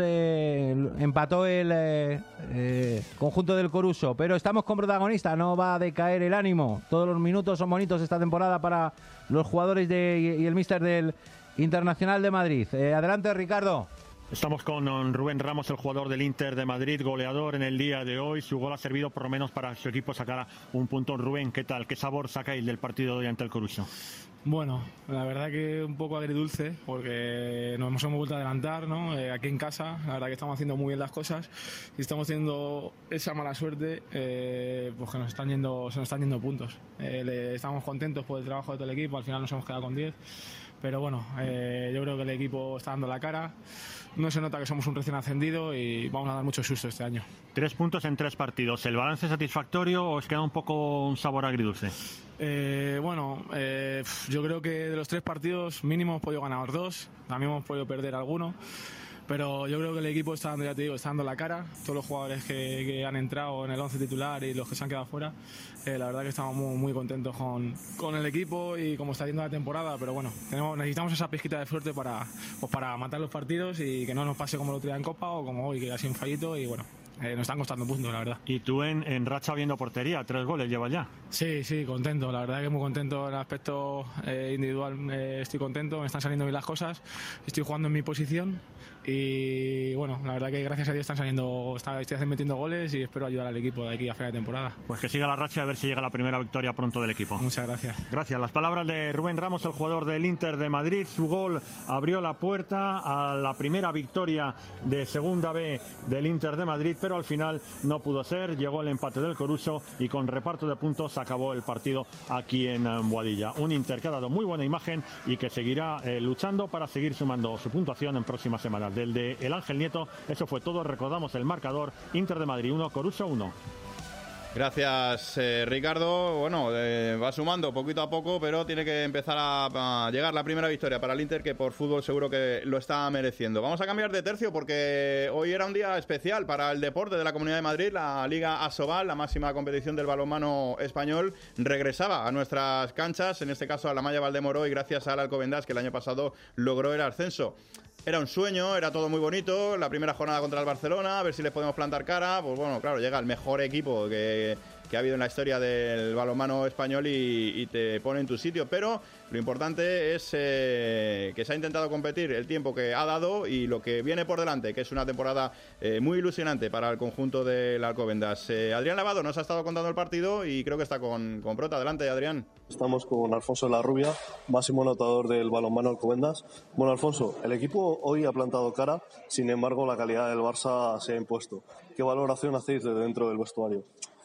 Speaker 2: empató el conjunto del Coruso, pero estamos con protagonista, no va a decaer el ánimo. Todos los minutos son bonitos esta temporada para los jugadores y el míster del Internacional de Madrid. Adelante, Ricardo.
Speaker 24: Estamos con Rubén Ramos, el jugador del Inter de Madrid, goleador en el día de hoy. Su gol ha servido por lo menos para su equipo sacar un punto. Rubén, ¿qué tal? ¿Qué sabor sacáis del partido de hoy ante el Coruso?
Speaker 25: Bueno, la verdad que un poco agridulce porque nos hemos vuelto a adelantar, ¿no? Aquí en casa, la verdad que estamos haciendo muy bien las cosas y estamos teniendo esa mala suerte pues que se nos están yendo puntos. Estamos contentos por el trabajo de todo el equipo, al final nos hemos quedado con 10, pero bueno, yo creo que el equipo está dando la cara. No se nota que somos un recién ascendido y vamos a dar mucho susto este año.
Speaker 24: 3 puntos en 3 partidos. ¿El balance satisfactorio o os queda un poco un sabor agridulce?
Speaker 25: Yo creo que de los 3 partidos mínimo hemos podido ganar 2, también hemos podido perder alguno, pero yo creo que el equipo está dando, ya te digo, está dando la cara. Todos los jugadores que han entrado en el 11 titular y los que se han quedado fuera, la verdad que estamos muy, muy contentos con el equipo y cómo está yendo la temporada, pero bueno, necesitamos esa pizquita de suerte para matar los partidos y que no nos pase como el otro día en Copa o como hoy, que ha sido un fallito y bueno. Nos están costando puntos, la verdad.
Speaker 24: Y tú en racha viendo portería, 3 goles llevas ya.
Speaker 25: Sí, contento, la verdad que muy contento en el aspecto individual, estoy contento, me están saliendo bien las cosas, estoy jugando en mi posición y bueno, la verdad que gracias a Dios estoy metiendo goles y espero ayudar al equipo de aquí a final de temporada.
Speaker 24: Pues que siga la racha y a ver si llega la primera victoria pronto del equipo.
Speaker 25: Muchas gracias.
Speaker 24: Gracias. Las palabras de Rubén Ramos, el jugador del Inter de Madrid. Su gol abrió la puerta a la primera victoria de Segunda B del Inter de Madrid, pero al final no pudo ser. Llegó el empate del Coruso y con reparto de puntos acabó el partido aquí en Boadilla. Un Inter que ha dado muy buena imagen y que seguirá luchando para seguir sumando su puntuación en próximas semanas. Del de El Ángel Nieto, eso fue todo. Recordamos el marcador: Inter de Madrid 1, Coruso 1.
Speaker 5: Gracias, Ricardo. Bueno, va sumando poquito a poco, pero tiene que empezar a llegar la primera victoria para el Inter, que por fútbol seguro que lo está mereciendo. Vamos a cambiar de tercio porque hoy era un día especial para el deporte de la Comunidad de Madrid. La Liga ASOBAL, la máxima competición del balonmano español, regresaba a nuestras canchas, en este caso a la Malla Valdemoro, y gracias al Alcobendas, que el año pasado logró el ascenso. Era un sueño, era todo muy bonito, la primera jornada contra el Barcelona, a ver si les podemos plantar cara. Pues bueno, claro, llega el mejor equipo que ha habido en la historia del balonmano español y te pone en tu sitio, pero lo importante es que se ha intentado competir el tiempo que ha dado y lo que viene por delante, que es una temporada muy ilusionante para el conjunto del Alcobendas. Adrián Lavado nos ha estado contando el partido y creo que está con Prota. Adelante, Adrián.
Speaker 26: Estamos con Alfonso Larrubia, máximo anotador del balonmano Alcobendas. Bueno, Alfonso, el equipo hoy ha plantado cara, sin embargo la calidad del Barça se ha impuesto. ¿Qué valoración hacéis de dentro del vestuario?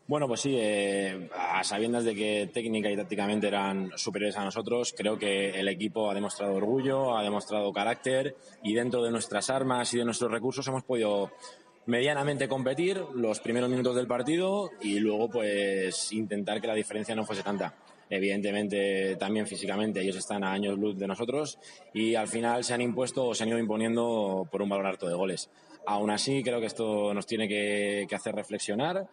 Speaker 4: Bueno, pues sí, a sabiendas de que técnica y tácticamente eran superiores a nosotros, creo que el equipo ha demostrado orgullo, ha demostrado carácter y dentro de nuestras armas y de nuestros recursos hemos podido medianamente competir los primeros minutos del partido y luego pues intentar que la diferencia no fuese tanta. Evidentemente también físicamente ellos están a años luz de nosotros y al final se han impuesto o se han ido imponiendo por un valor alto de goles. Aún así creo que esto nos tiene que hacer reflexionar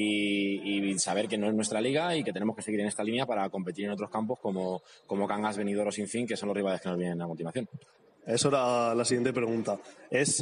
Speaker 4: y saber que no es nuestra liga y que tenemos que seguir en esta línea para competir en otros campos como Cangas, Benidorm o Sinfín, que son los rivales que nos vienen a continuación.
Speaker 26: Eso era la siguiente pregunta. ¿Es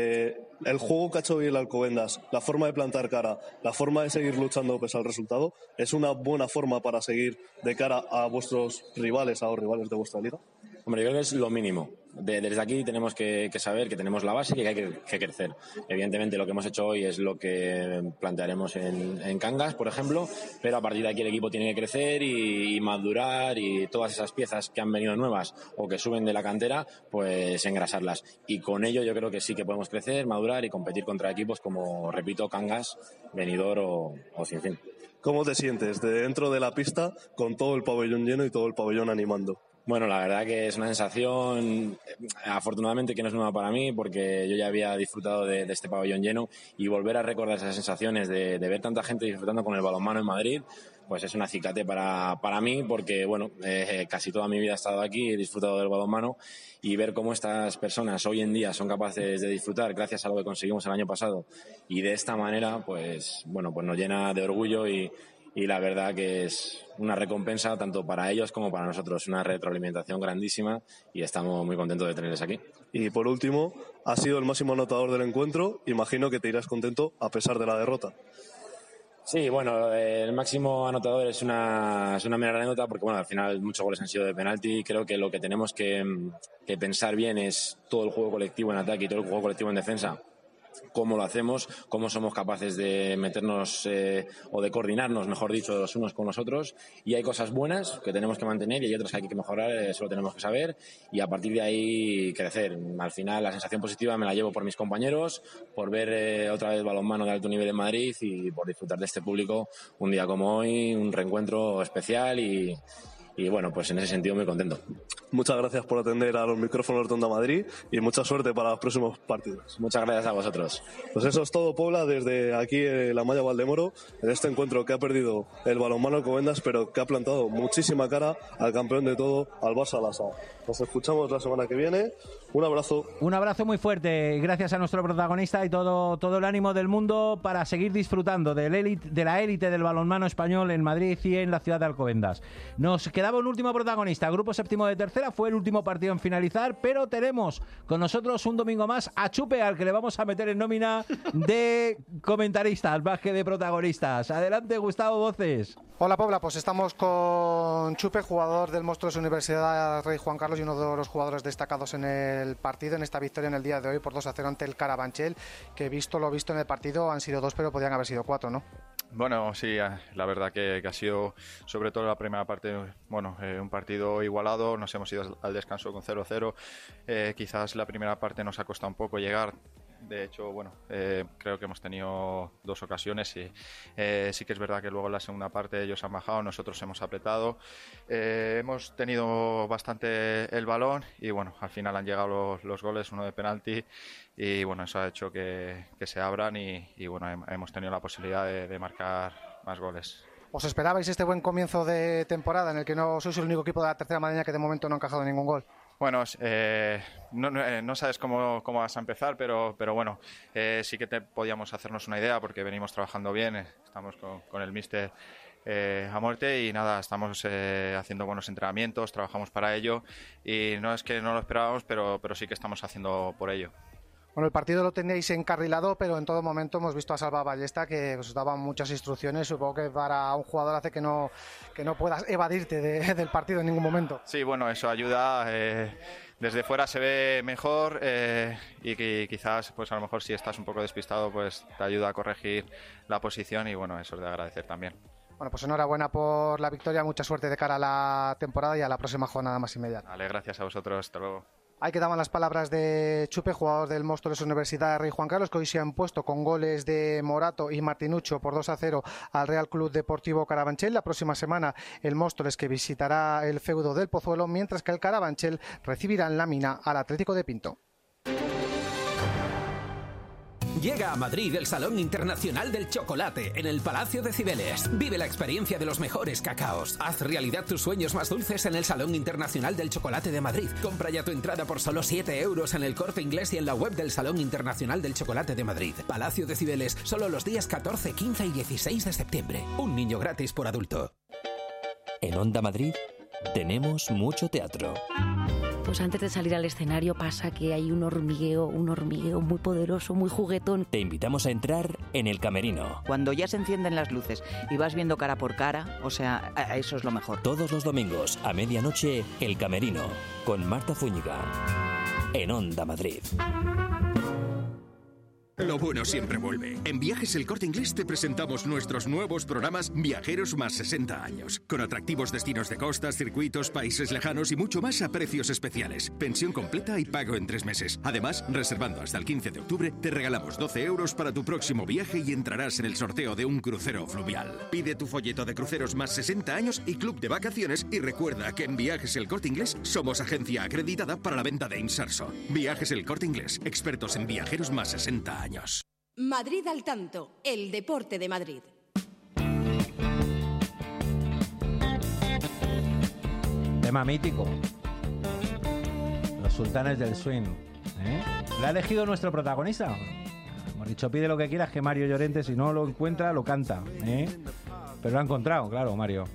Speaker 26: el juego que ha hecho hoy el Alcobendas, la forma de plantar cara, la forma de seguir luchando pese al resultado, es una buena forma para seguir de cara a vuestros rivales, a los rivales de vuestra liga?
Speaker 4: Hombre, yo creo que es lo mínimo. Desde aquí tenemos que saber que tenemos la base y que hay que crecer. Evidentemente lo que hemos hecho hoy es lo que plantearemos en Cangas, por ejemplo, pero a partir de aquí el equipo tiene que crecer y madurar y todas esas piezas que han venido nuevas o que suben de la cantera, pues engrasarlas. Y con ello yo creo que sí que podemos crecer, madurar y competir contra equipos como, repito, Cangas, Benidorm o Sinfín.
Speaker 26: ¿Cómo te sientes de dentro de la pista con todo el pabellón lleno y todo el pabellón animando?
Speaker 4: Bueno, la verdad que es una sensación, afortunadamente que no es nueva para mí, porque yo ya había disfrutado de este pabellón lleno y volver a recordar esas sensaciones de ver tanta gente disfrutando con el balonmano en Madrid, pues es un acicate para mí, porque bueno, casi toda mi vida he estado aquí, he disfrutado del balonmano y ver cómo estas personas hoy en día son capaces de disfrutar gracias a lo que conseguimos el año pasado y de esta manera, pues bueno, pues nos llena de orgullo y la verdad que es una recompensa tanto para ellos como para nosotros, una retroalimentación grandísima y estamos muy contentos de tenerles aquí.
Speaker 26: Y por último, has sido el máximo anotador del encuentro, imagino que te irás contento a pesar de la derrota.
Speaker 4: Sí, bueno, el máximo anotador es una mera anécdota porque bueno, al final muchos goles han sido de penalti. Creo que lo que tenemos que pensar bien es todo el juego colectivo en ataque y todo el juego colectivo en defensa. Cómo lo hacemos, cómo somos capaces de meternos o de coordinarnos, mejor dicho, los unos con los otros. Y hay cosas buenas que tenemos que mantener y hay otras que hay que mejorar, eso lo tenemos que saber y a partir de ahí crecer. Al final la sensación positiva me la llevo por mis compañeros, por ver otra vez balonmano de alto nivel en Madrid y por disfrutar de este público un día como hoy, un reencuentro especial y bueno, pues en ese sentido muy contento.
Speaker 26: Muchas gracias por atender a los micrófonos de Onda Madrid y mucha suerte para los próximos partidos.
Speaker 4: Muchas gracias a vosotros.
Speaker 26: Pues eso es todo, Puebla, desde aquí en la Malla Valdemoro, en este encuentro que ha perdido el balonmano Alcobendas, pero que ha plantado muchísima cara al campeón de todo, al Barça Lassa. Nos escuchamos la semana que viene. Un abrazo.
Speaker 2: Un abrazo muy fuerte. Gracias a nuestro protagonista y todo el ánimo del mundo para seguir disfrutando de la élite del balonmano español en Madrid y en la ciudad de Alcobendas. Nos quedaba un último protagonista. Grupo séptimo de tercera fue el último partido en finalizar, pero tenemos con nosotros un domingo más a Chupe, al que le vamos a meter en nómina de comentaristas más que de protagonistas. Adelante, Gustavo Voces.
Speaker 7: Hola, Puebla, pues estamos con Chupe, jugador del Monstruos Universidad Rey Juan Carlos y uno de los jugadores destacados en el partido, en esta victoria en el día de hoy por 2-0 ante el Carabanchel, que visto lo visto en el partido han sido 2, pero podrían haber sido 4, ¿no?
Speaker 23: Bueno, sí, la verdad que ha sido, sobre todo la primera parte, bueno, un partido igualado. Nos hemos ido al descanso con 0-0. Quizás la primera parte nos ha costado un poco llegar. De hecho, bueno, creo que hemos tenido 2 ocasiones y sí que es verdad que luego en la segunda parte ellos han bajado, nosotros hemos apretado. Hemos tenido bastante el balón y bueno, al final han llegado los goles, uno de penalti y bueno, eso ha hecho que se abran y bueno, hemos tenido la posibilidad de marcar más goles.
Speaker 7: ¿Os esperabais este buen comienzo de temporada en el que no sois el único equipo de la tercera madrileña que de momento no ha encajado ningún gol?
Speaker 23: Bueno, no sabes cómo vas a empezar, pero bueno, sí que podíamos hacernos una idea porque venimos trabajando bien, estamos con el míster a muerte y nada, estamos haciendo buenos entrenamientos, trabajamos para ello y no es que no lo esperábamos, pero sí que estamos haciendo por ello.
Speaker 7: Bueno, el partido lo teníais encarrilado, pero en todo momento hemos visto a Salva Ballesta que os daba muchas instrucciones. Supongo que para un jugador hace que no puedas evadirte del partido en ningún momento.
Speaker 23: Sí, bueno, eso ayuda. Desde fuera se ve mejor y que quizás, pues a lo mejor si estás un poco despistado, pues te ayuda a corregir la posición y bueno, eso es de agradecer también.
Speaker 7: Bueno, pues enhorabuena por la victoria, mucha suerte de cara a la temporada y a la próxima jornada más inmediata.
Speaker 23: Vale, gracias a vosotros, hasta luego.
Speaker 7: Ahí quedaban las palabras de Chupe, jugador del Móstoles Universidad Rey Juan Carlos, que hoy se ha impuesto con goles de Morato y Martinuccio por 2-0 al Real Club Deportivo Carabanchel. La próxima semana el Móstoles, que visitará el feudo del Pozuelo, mientras que el Carabanchel recibirá en la Mina al Atlético de Pinto.
Speaker 18: Llega a Madrid el Salón Internacional del Chocolate en el Palacio de Cibeles. Vive la experiencia de los mejores cacaos. Haz realidad tus sueños más dulces en el Salón Internacional del Chocolate de Madrid. Compra ya tu entrada por solo 7 euros en el Corte Inglés y en la web del Salón Internacional del Chocolate de Madrid. Palacio de Cibeles, solo los días 14, 15 y 16 de septiembre. Un niño gratis por adulto.
Speaker 19: En Onda Madrid tenemos mucho teatro.
Speaker 8: Pues antes de salir al escenario pasa que hay un hormigueo muy poderoso, muy juguetón.
Speaker 19: Te invitamos a entrar en el camerino.
Speaker 9: Cuando ya se encienden las luces y vas viendo cara por cara, o sea, eso es lo mejor.
Speaker 19: Todos los domingos a medianoche, El Camerino, con Marta Zúñiga, en Onda Madrid.
Speaker 16: Lo bueno siempre vuelve. En Viajes El Corte Inglés te presentamos nuestros nuevos programas Viajeros más 60 años. Con atractivos destinos de costas, circuitos, países lejanos y mucho más a precios especiales. Pensión completa y pago en 3 meses. Además, reservando hasta el 15 de octubre, te regalamos 12 euros para tu próximo viaje y entrarás en el sorteo de un crucero fluvial. Pide tu folleto de cruceros más 60 años y club de vacaciones y recuerda que en Viajes El Corte Inglés somos agencia acreditada para la venta de Inserso. Viajes El Corte Inglés, expertos en viajeros más 60 años.
Speaker 10: Madrid al tanto, el deporte de Madrid.
Speaker 2: Tema mítico. Los sultanes del swing. ¿Lo ha elegido nuestro protagonista? Hemos dicho, pide lo que quieras, que Mario Llorente, si no lo encuentra, lo canta. Pero lo ha encontrado, claro, Mario.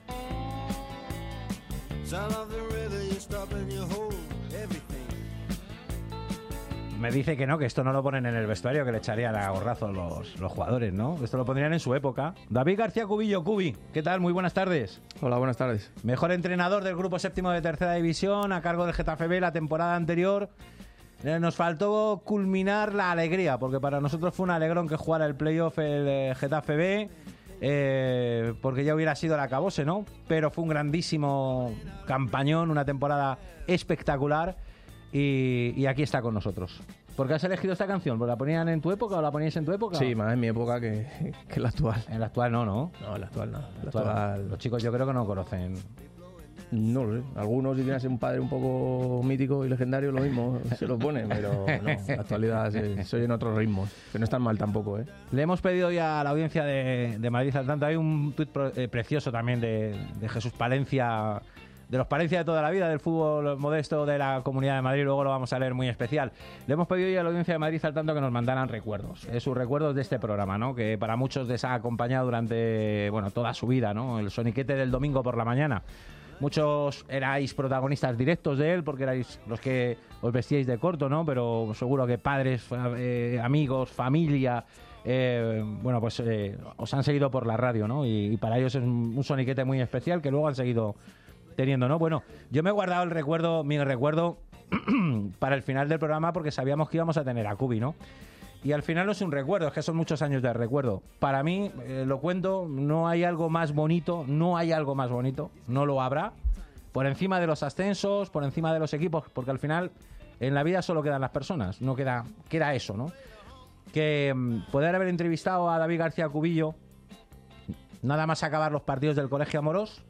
Speaker 2: Me dice que no, que esto no lo ponen en el vestuario, que le echarían a gorrazos los jugadores, ¿no? Esto lo pondrían en su época. David García Cubillo, Cubi, ¿qué tal? Muy buenas tardes.
Speaker 11: Hola, buenas tardes.
Speaker 2: Mejor entrenador del grupo séptimo de tercera división, a cargo del Getafe B la temporada anterior. Nos faltó culminar la alegría, porque para nosotros fue un alegrón que jugara el playoff el Getafe B, porque ya hubiera sido el acabose, ¿no? Pero fue un grandísimo campañón, una temporada espectacular. Y aquí está con nosotros. ¿Por qué has elegido esta canción? ¿La ponían en tu época o la poníais en tu época?
Speaker 11: Sí, más en mi época que en la actual.
Speaker 2: En la actual no, ¿no?
Speaker 11: No, en la actual no.
Speaker 2: La actual, los chicos yo creo que no conocen.
Speaker 11: No lo sé. Algunos, si tienes un padre un poco mítico y legendario, lo mismo se lo ponen, pero no. En la actualidad se oyen otros ritmos, que no están mal tampoco, ¿eh?
Speaker 2: Le hemos pedido ya a la audiencia de Madrid al tanto. Hay un tuit precioso también de Jesús Palencia, de los Palencia de toda la vida, del fútbol modesto de la Comunidad de Madrid, luego lo vamos a leer muy especial. Le hemos pedido ya a la audiencia de Madrid al tanto que nos mandaran recuerdos, sus recuerdos de este programa, ¿no? Que para muchos les ha acompañado durante, toda su vida, ¿no? El soniquete del domingo por la mañana. Muchos erais protagonistas directos de él porque erais los que os vestíais de corto, ¿no? Pero seguro que padres, amigos, familia, os han seguido por la radio, ¿no? Y para ellos es un soniquete muy especial que luego han seguido teniendo, ¿no? Bueno, yo me he guardado mi recuerdo para el final del programa porque sabíamos que íbamos a tener a Cubi, ¿no? Y al final no es un recuerdo, es que son muchos años de recuerdo. Para mí, lo cuento, no hay algo más bonito, no lo habrá, por encima de los ascensos, por encima de los equipos, porque al final en la vida solo quedan las personas, no queda eso, ¿no? Que poder haber entrevistado a David García Cubillo, nada más acabar los partidos del Colegio Amorós,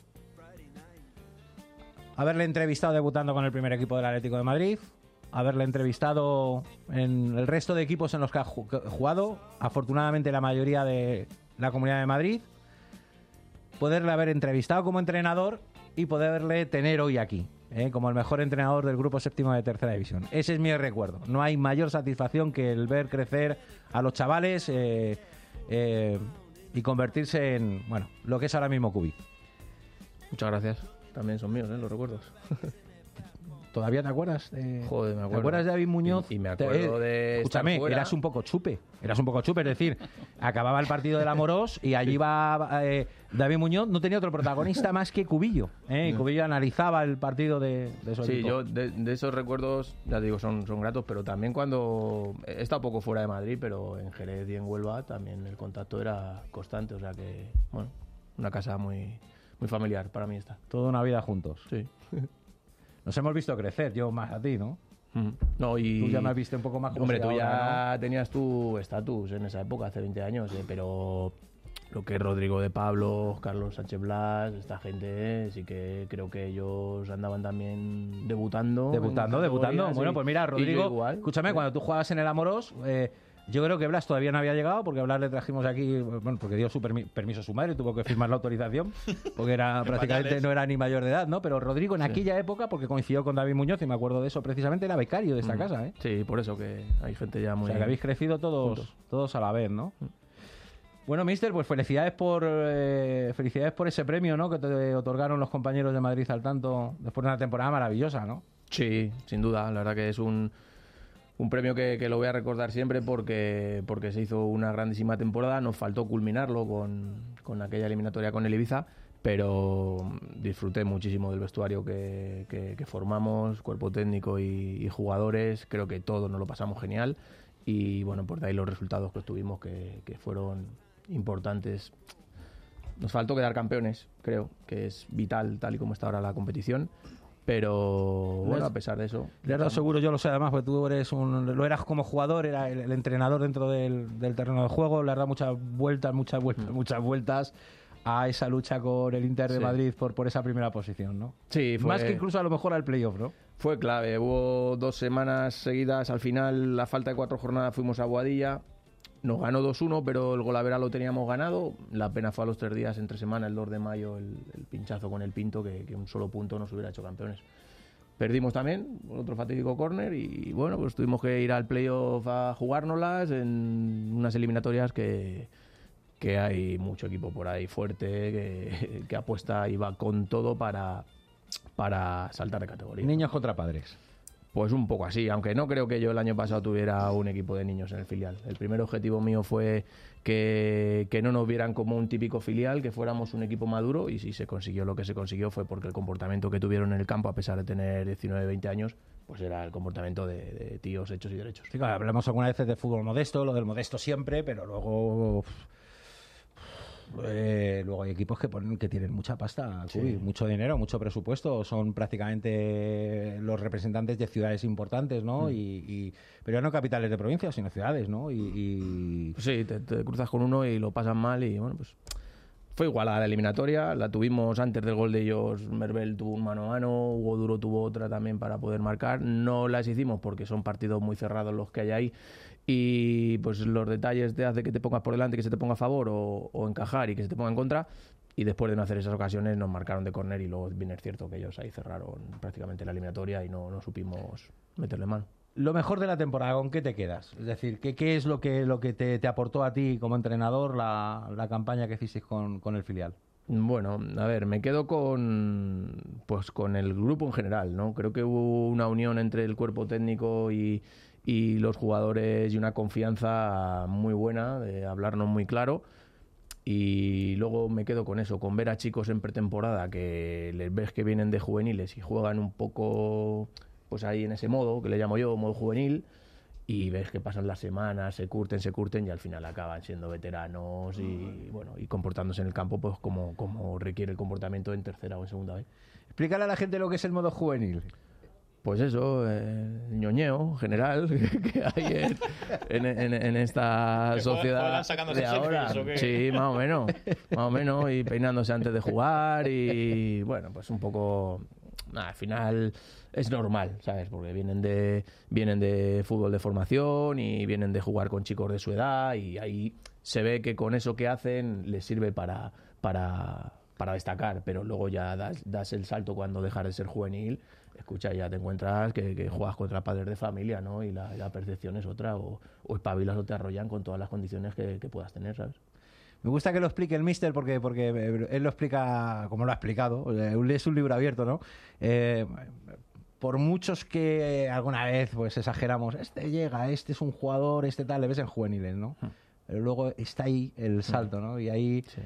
Speaker 2: haberle entrevistado debutando con el primer equipo del Atlético de Madrid, haberle entrevistado en el resto de equipos en los que ha jugado, afortunadamente la mayoría de la Comunidad de Madrid, poderle haber entrevistado como entrenador y poderle tener hoy aquí, como el mejor entrenador del grupo séptimo de tercera división. Ese es mi recuerdo. No hay mayor satisfacción que el ver crecer a los chavales y convertirse en, lo que es ahora mismo Cubi.
Speaker 11: Muchas gracias. También son míos, los recuerdos.
Speaker 2: ¿Todavía te acuerdas?
Speaker 11: Joder, me acuerdo.
Speaker 2: ¿Te acuerdas de David Muñoz?
Speaker 11: Y me acuerdo de
Speaker 2: escúchame, eras un poco chupe, es decir, acababa el partido del Amorós y allí iba David Muñoz, no tenía otro protagonista más que Cubillo, y Cubillo analizaba el partido de su equipo.
Speaker 11: Sí, yo de esos recuerdos, ya te digo, son gratos, pero también cuando he estado poco fuera de Madrid, pero en Jerez y en Huelva también el contacto era constante, o sea que, una casa muy familiar para mí está.
Speaker 2: Toda una vida juntos.
Speaker 11: Sí.
Speaker 2: nos hemos visto crecer, yo más a ti, ¿no?
Speaker 11: No, y
Speaker 2: tú ya me viste un poco más como
Speaker 11: hombre, tú
Speaker 2: ahora,
Speaker 11: ya
Speaker 2: ¿no?
Speaker 11: tenías tu estatus en esa época, hace 20 años, pero lo que es Rodrigo de Pablo, Carlos Sánchez Blas, esta gente, sí que creo que ellos andaban también debutando.
Speaker 2: Bueno, pues mira, Rodrigo, escúchame, cuando tú jugabas en el Amorós, yo creo que Blas todavía no había llegado, porque a Blas le trajimos aquí, bueno, porque dio su permiso a su madre, tuvo que firmar la autorización, porque era prácticamente no era ni mayor de edad, ¿no? Pero Rodrigo en aquella época, porque coincidió con David Muñoz, y me acuerdo de eso precisamente, era becario de esta casa, ¿eh?
Speaker 11: Sí, por eso que hay gente ya muy...
Speaker 2: O sea, que habéis crecido todos a la vez, ¿no? Bueno, mister, pues felicidades por ese premio, ¿no? Que te otorgaron los compañeros de Madrid al tanto después de una temporada maravillosa, ¿no?
Speaker 11: Sí, sin duda. La verdad que es un premio que lo voy a recordar siempre porque se hizo una grandísima temporada. Nos faltó culminarlo con aquella eliminatoria con el Ibiza, pero disfruté muchísimo del vestuario que formamos, cuerpo técnico y jugadores. Creo que todos nos lo pasamos genial y bueno, por de ahí los resultados que obtuvimos que fueron importantes. Nos faltó quedar campeones, creo que es vital tal y como está ahora la competición. Pero bueno, a pesar de eso...
Speaker 2: Leonardo, seguro yo lo sé, además, porque tú lo eras como jugador, era el entrenador dentro del terreno de juego, le has dado muchas vueltas a esa lucha con el Inter de Madrid por esa primera posición, ¿no?
Speaker 11: Sí,
Speaker 2: más que incluso a lo mejor al playoff, ¿no?
Speaker 11: Fue clave, hubo 2 semanas seguidas, al final, la falta de 4 jornadas, fuimos a Boadilla, nos ganó 2-1, pero el Golavera lo teníamos ganado. La pena fue a los 3 días, entre semana, el 2 de mayo, el pinchazo con el Pinto, que un solo punto nos hubiera hecho campeones. Perdimos también, otro fatídico córner, y bueno, pues tuvimos que ir al playoff a jugárnoslas en unas eliminatorias que hay mucho equipo por ahí fuerte, que apuesta y va con todo para saltar de categoría.
Speaker 2: Niños contra padres.
Speaker 11: Pues un poco así, aunque no creo que yo el año pasado tuviera un equipo de niños en el filial. El primer objetivo mío fue que no nos vieran como un típico filial, que fuéramos un equipo maduro, y si se consiguió lo que se consiguió fue porque el comportamiento que tuvieron en el campo, a pesar de tener 19, 20 años, pues era el comportamiento de tíos hechos y derechos.
Speaker 2: Sí, claro, hablamos algunas veces de fútbol modesto, lo del modesto siempre, pero luego hay equipos que tienen mucha pasta, mucho dinero, mucho presupuesto, son prácticamente los representantes de ciudades importantes, ¿no? Pero ya no capitales de provincias, sino ciudades, ¿no?
Speaker 11: Pues sí, te cruzas con uno y lo pasan mal y bueno, pues fue igualada la eliminatoria, la tuvimos antes del gol de ellos. Mervel tuvo un mano a mano, Hugo Duro tuvo otra también para poder marcar, no las hicimos porque son partidos muy cerrados los que hay ahí. Y pues los detalles te hace que te pongas por delante, que se te ponga a favor o encajar y que se te ponga en contra, y después de no hacer esas ocasiones nos marcaron de córner y luego bien es cierto que ellos ahí cerraron prácticamente la eliminatoria y no supimos meterle mano.
Speaker 2: Lo mejor de la temporada, ¿con qué te quedas? Es decir, ¿qué es lo que te aportó a ti como entrenador la campaña que hicisteis con el filial?
Speaker 11: Bueno, a ver, me quedo con el grupo en general, ¿no? Creo que hubo una unión entre el cuerpo técnico y los jugadores y una confianza muy buena de hablarnos muy claro, y luego me quedo con eso, con ver a chicos en pretemporada que les ves que vienen de juveniles y juegan un poco pues ahí en ese modo, que le llamo yo, modo juvenil, y ves que pasan las semanas, se curten y al final acaban siendo veteranos y bueno, y comportándose en el campo pues como requiere el comportamiento en tercera o en segunda vez.
Speaker 2: Explícale a la gente lo que es el modo juvenil.
Speaker 11: Pues eso, el ñoñeo general que hay en esta sociedad de ahora. Sí, más o menos, y peinándose antes de jugar y bueno, pues un poco, al final es normal, ¿sabes? Porque vienen de fútbol de formación y vienen de jugar con chicos de su edad, y ahí se ve que con eso que hacen les sirve para destacar, pero luego ya das el salto cuando dejas de ser juvenil. Escucha, ya te encuentras que juegas contra padres de familia, ¿no? Y la percepción es otra, o espabilas o te arrollan con todas las condiciones que puedas tener, ¿sabes?
Speaker 2: Me gusta que lo explique el míster porque él lo explica como lo ha explicado. Es un libro abierto, ¿no? Por muchos que alguna vez pues exageramos, este llega, este es un jugador, este tal, le ves en juveniles, ¿no? Pero luego está ahí el salto, ¿no? Y ahí... Sí.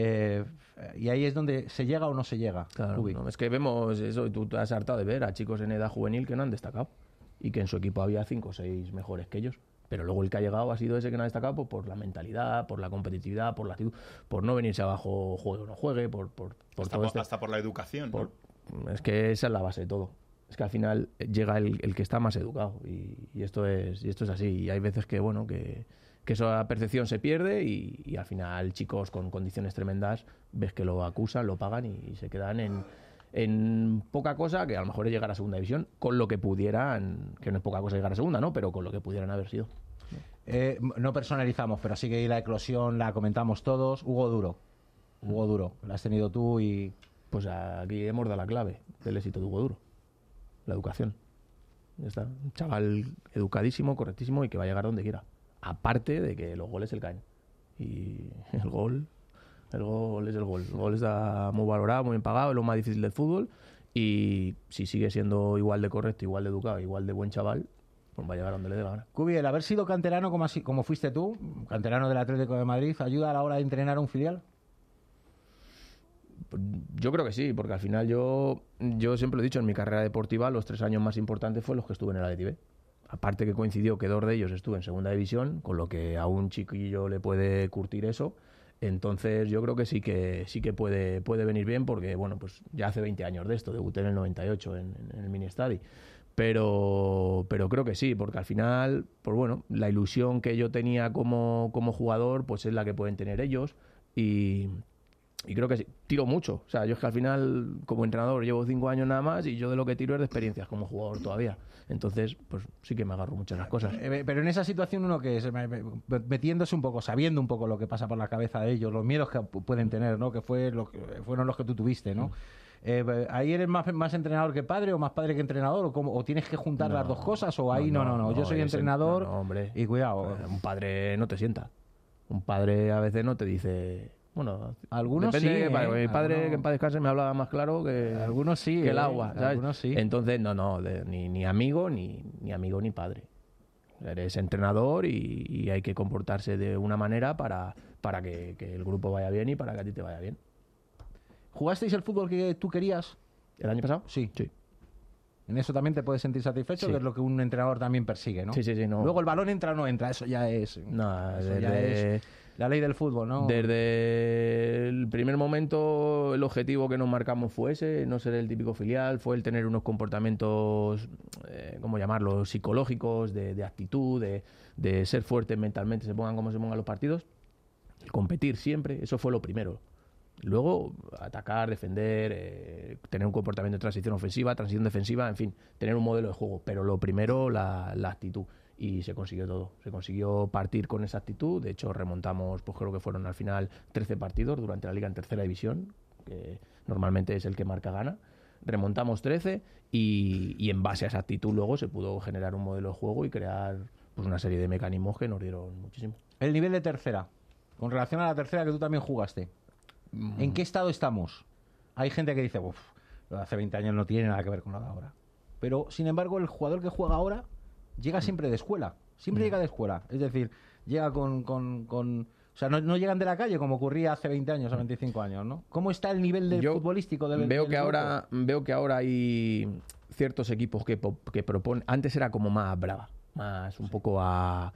Speaker 2: Y ahí es donde se llega o no se llega.
Speaker 11: Claro, no, es que vemos eso, y tú te has hartado de ver a chicos en edad juvenil que no han destacado y que en su equipo había 5 o 6 mejores que ellos, pero luego el que ha llegado ha sido ese que no ha destacado por la mentalidad, por la competitividad, por la actitud, por no venirse abajo, juegue o no juegue, hasta
Speaker 5: por la educación,
Speaker 11: es que esa es la base de todo. es que al final llega el que está más educado y esto es así. Y hay veces que, bueno, que esa percepción se pierde y al final chicos con condiciones tremendas ves que lo acusan, lo pagan y se quedan en poca cosa, que a lo mejor es llegar a segunda división con lo que pudieran, que no es poca cosa llegar a segunda, ¿no? Pero con lo que pudieran haber sido.
Speaker 2: No personalizamos, pero sí que la eclosión la comentamos todos. Hugo Duro, la has tenido tú y...
Speaker 11: Pues aquí hemos dado la clave del éxito de Hugo Duro, la educación. Ya está, un chaval educadísimo, correctísimo y que va a llegar donde quiera. Aparte de que los goles se le caen. Y el gol es el gol. El gol está muy valorado, muy bien pagado, es lo más difícil del fútbol. Y si sigue siendo igual de correcto, igual de educado, igual de buen chaval, pues va a llegar donde le dé la gana.
Speaker 2: Cubi, el haber sido canterano como fuiste tú, canterano del Atlético de Madrid, ¿ayuda a la hora de entrenar a un filial?
Speaker 11: Yo creo que sí, porque al final yo siempre lo he dicho, en mi carrera deportiva los 3 años más importantes fueron los que estuve en el Athletic B. Aparte que coincidió que 2 de ellos estuve en segunda división, con lo que a un chiquillo le puede curtir eso. Entonces yo creo que sí que puede venir bien, porque bueno, pues ya hace 20 años de esto, debuté en el 98 en el Mini Estadi. Pero creo que sí, porque al final, pues bueno, la ilusión que yo tenía como jugador, pues es la que pueden tener ellos y creo que sí, tiro mucho. O sea, yo es que al final, como entrenador, llevo 5 años nada más y yo de lo que tiro es de experiencias como jugador todavía. Entonces, pues sí que me agarro muchas las cosas.
Speaker 2: Pero en esa situación uno que es metiéndose un poco, sabiendo un poco lo que pasa por la cabeza de ellos, los miedos que pueden tener, ¿no? Que fueron los que tú tuviste, ¿no? ¿Ahí eres más entrenador que padre o más padre que entrenador? ¿O tienes que juntar las dos cosas? ¿O ahí no? Yo soy entrenador
Speaker 11: hombre.
Speaker 2: Y cuidado.
Speaker 11: Un padre no te sienta. Un padre a veces no te dice... Bueno,
Speaker 2: algunos
Speaker 11: depende,
Speaker 2: sí.
Speaker 11: Mi padre, que en paz descanse, me hablaba más claro que
Speaker 2: algunos sí,
Speaker 11: que el agua, ¿sabes?
Speaker 2: Algunos sí.
Speaker 11: Entonces, ni amigo, ni amigo, ni padre. Eres entrenador y hay que comportarse de una manera para que el grupo vaya bien y para que a ti te vaya bien.
Speaker 2: ¿Jugasteis el fútbol que tú querías
Speaker 11: el año pasado?
Speaker 2: Sí. En eso también te puedes sentir satisfecho,
Speaker 11: sí.
Speaker 2: Que es lo que un entrenador también persigue, ¿no?
Speaker 11: Sí, no.
Speaker 2: Luego el balón entra o no entra, eso ya es...
Speaker 11: No,
Speaker 2: ya es la ley del fútbol, ¿no?
Speaker 11: Desde el primer momento el objetivo que nos marcamos fue ese, no ser el típico filial, fue el tener unos comportamientos, ¿cómo llamarlo?, psicológicos, de actitud, de ser fuertes mentalmente, se pongan como se pongan los partidos, el competir siempre, eso fue lo primero. Luego, atacar, defender, tener un comportamiento de transición ofensiva, transición defensiva, en fin, tener un modelo de juego. Pero lo primero, la actitud. Y se consiguió todo. Se consiguió partir con esa actitud. De hecho, remontamos, pues creo que fueron al final 13 partidos durante la liga en tercera división, que normalmente es el que marca gana. Remontamos 13 y en base a esa actitud luego se pudo generar un modelo de juego y crear pues una serie de mecanismos que nos dieron muchísimo.
Speaker 2: El nivel de tercera, con relación a la tercera que tú también jugaste, ¿en qué estado estamos? Hay gente que dice, lo de hace 20 años no tiene nada que ver con lo de ahora. Pero, sin embargo, el jugador que juega ahora llega siempre de escuela. Siempre llega de escuela. Es decir, llega con o sea, no llegan de la calle como ocurría hace 20 años o 25 años, ¿no? ¿Cómo está el nivel futbolístico del
Speaker 11: veo que ahora hay ciertos equipos que proponen... Antes era como más brava, más un poco a...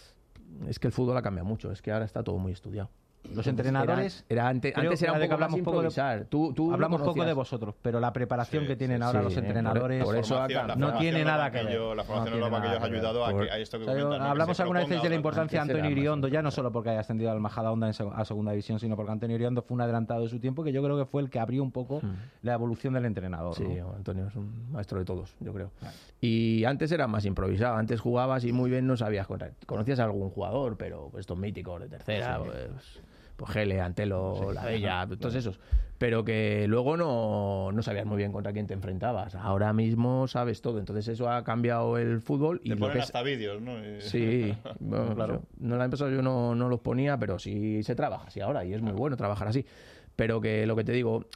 Speaker 11: Es que el fútbol ha cambiado mucho. Es que ahora está todo muy estudiado.
Speaker 2: Los entrenadores...
Speaker 11: Antes era un poco más improvisar. Tú
Speaker 2: hablamos poco de vosotros, pero la preparación que tienen ahora los entrenadores
Speaker 11: por eso
Speaker 2: no tiene nada que ver.
Speaker 23: La formación es lo que ellos ha ayudado a esto que comentan.
Speaker 2: Hablamos alguna vez de la importancia de Antonio Iriondo, ya no solo porque haya ascendido al Majadahonda a segunda división, sino porque Antonio Iriondo fue un adelantado de su tiempo, que yo creo que fue el que abrió un poco la evolución del entrenador.
Speaker 11: Sí, Antonio es un maestro de todos, yo creo. Y antes era más improvisado. Antes jugabas y muy bien no sabías conocías a algún jugador, pero estos míticos de tercera... Pues Gele, Antelo, La Bella, todos esos. Pero que luego no sabías muy bien contra quién te enfrentabas. Ahora mismo sabes todo. Entonces eso ha cambiado el fútbol.
Speaker 23: Te ponen hasta vídeos, ¿no?
Speaker 11: Sí, bueno, claro. No la empezado yo no los ponía, pero sí se trabaja así ahora y es muy bueno trabajar así. Pero que lo que te digo,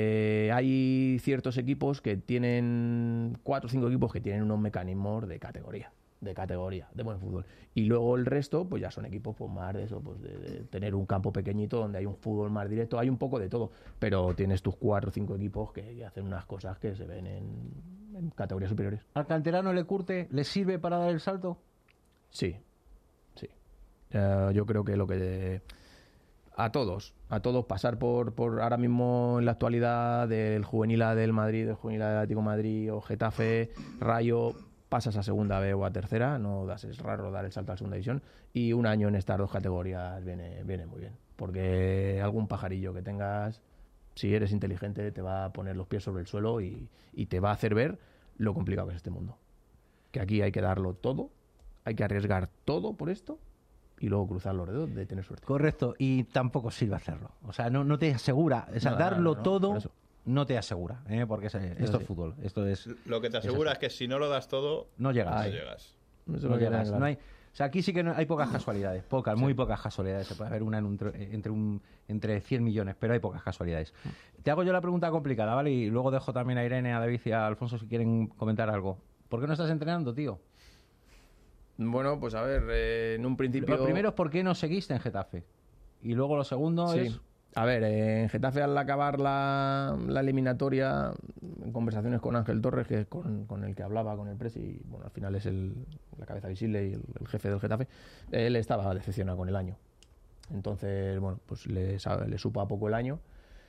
Speaker 11: hay ciertos equipos que tienen 4 o 5 equipos que tienen unos mecanismos de categoría, de buen fútbol. Y luego el resto, pues ya son equipos pues más de eso, pues de tener un campo pequeñito donde hay un fútbol más directo, hay un poco de todo, pero tienes tus 4 o 5 equipos que hacen unas cosas que se ven en categorías superiores.
Speaker 2: ¿Al canterano le curte, le sirve para dar el salto?
Speaker 11: Sí. Yo creo que a todos pasar por ahora mismo en la actualidad del juvenil A del Madrid, del juvenil A del Atlético de Madrid o Getafe, Rayo, pasas a segunda B o a tercera, es raro dar el salto a la segunda división, y un año en estas dos categorías viene muy bien, porque algún pajarillo que tengas, si eres inteligente, te va a poner los pies sobre el suelo y te va a hacer ver lo complicado que es este mundo, que aquí hay que darlo todo, hay que arriesgar todo por esto y luego cruzar los dedos de tener suerte.
Speaker 2: Correcto, y tampoco sirve hacerlo. O sea, no te asegura. O sea, darlo todo no te asegura, porque esto es fútbol. Esto es,
Speaker 5: lo que te asegura es que si no lo das todo,
Speaker 2: no llegas. No llegas. No hay, o sea, aquí sí que hay pocas casualidades, muy pocas casualidades. Se puede haber una entre 100 millones, pero hay pocas casualidades. Te hago yo la pregunta complicada, ¿vale? Y luego dejo también a Irene, a David y a Alfonso si quieren comentar algo. ¿Por qué no estás entrenando, tío?
Speaker 11: Bueno, pues a ver, en un principio...
Speaker 2: Lo primero es por qué no seguiste en Getafe. Y luego lo segundo es...
Speaker 11: A ver, en Getafe al acabar la eliminatoria, en conversaciones con Ángel Torres, que es con el que hablaba, con el presi, y bueno, al final es la cabeza visible y el jefe del Getafe, él estaba decepcionado con el año. Entonces, bueno, pues le supo a poco el año.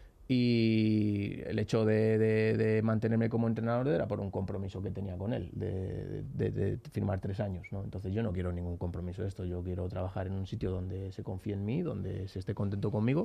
Speaker 11: Y el hecho de mantenerme como entrenador era por un compromiso que tenía con él, de firmar 3 años, ¿no? Entonces yo no quiero ningún compromiso de esto, yo quiero trabajar en un sitio donde se confíe en mí, donde se esté contento conmigo,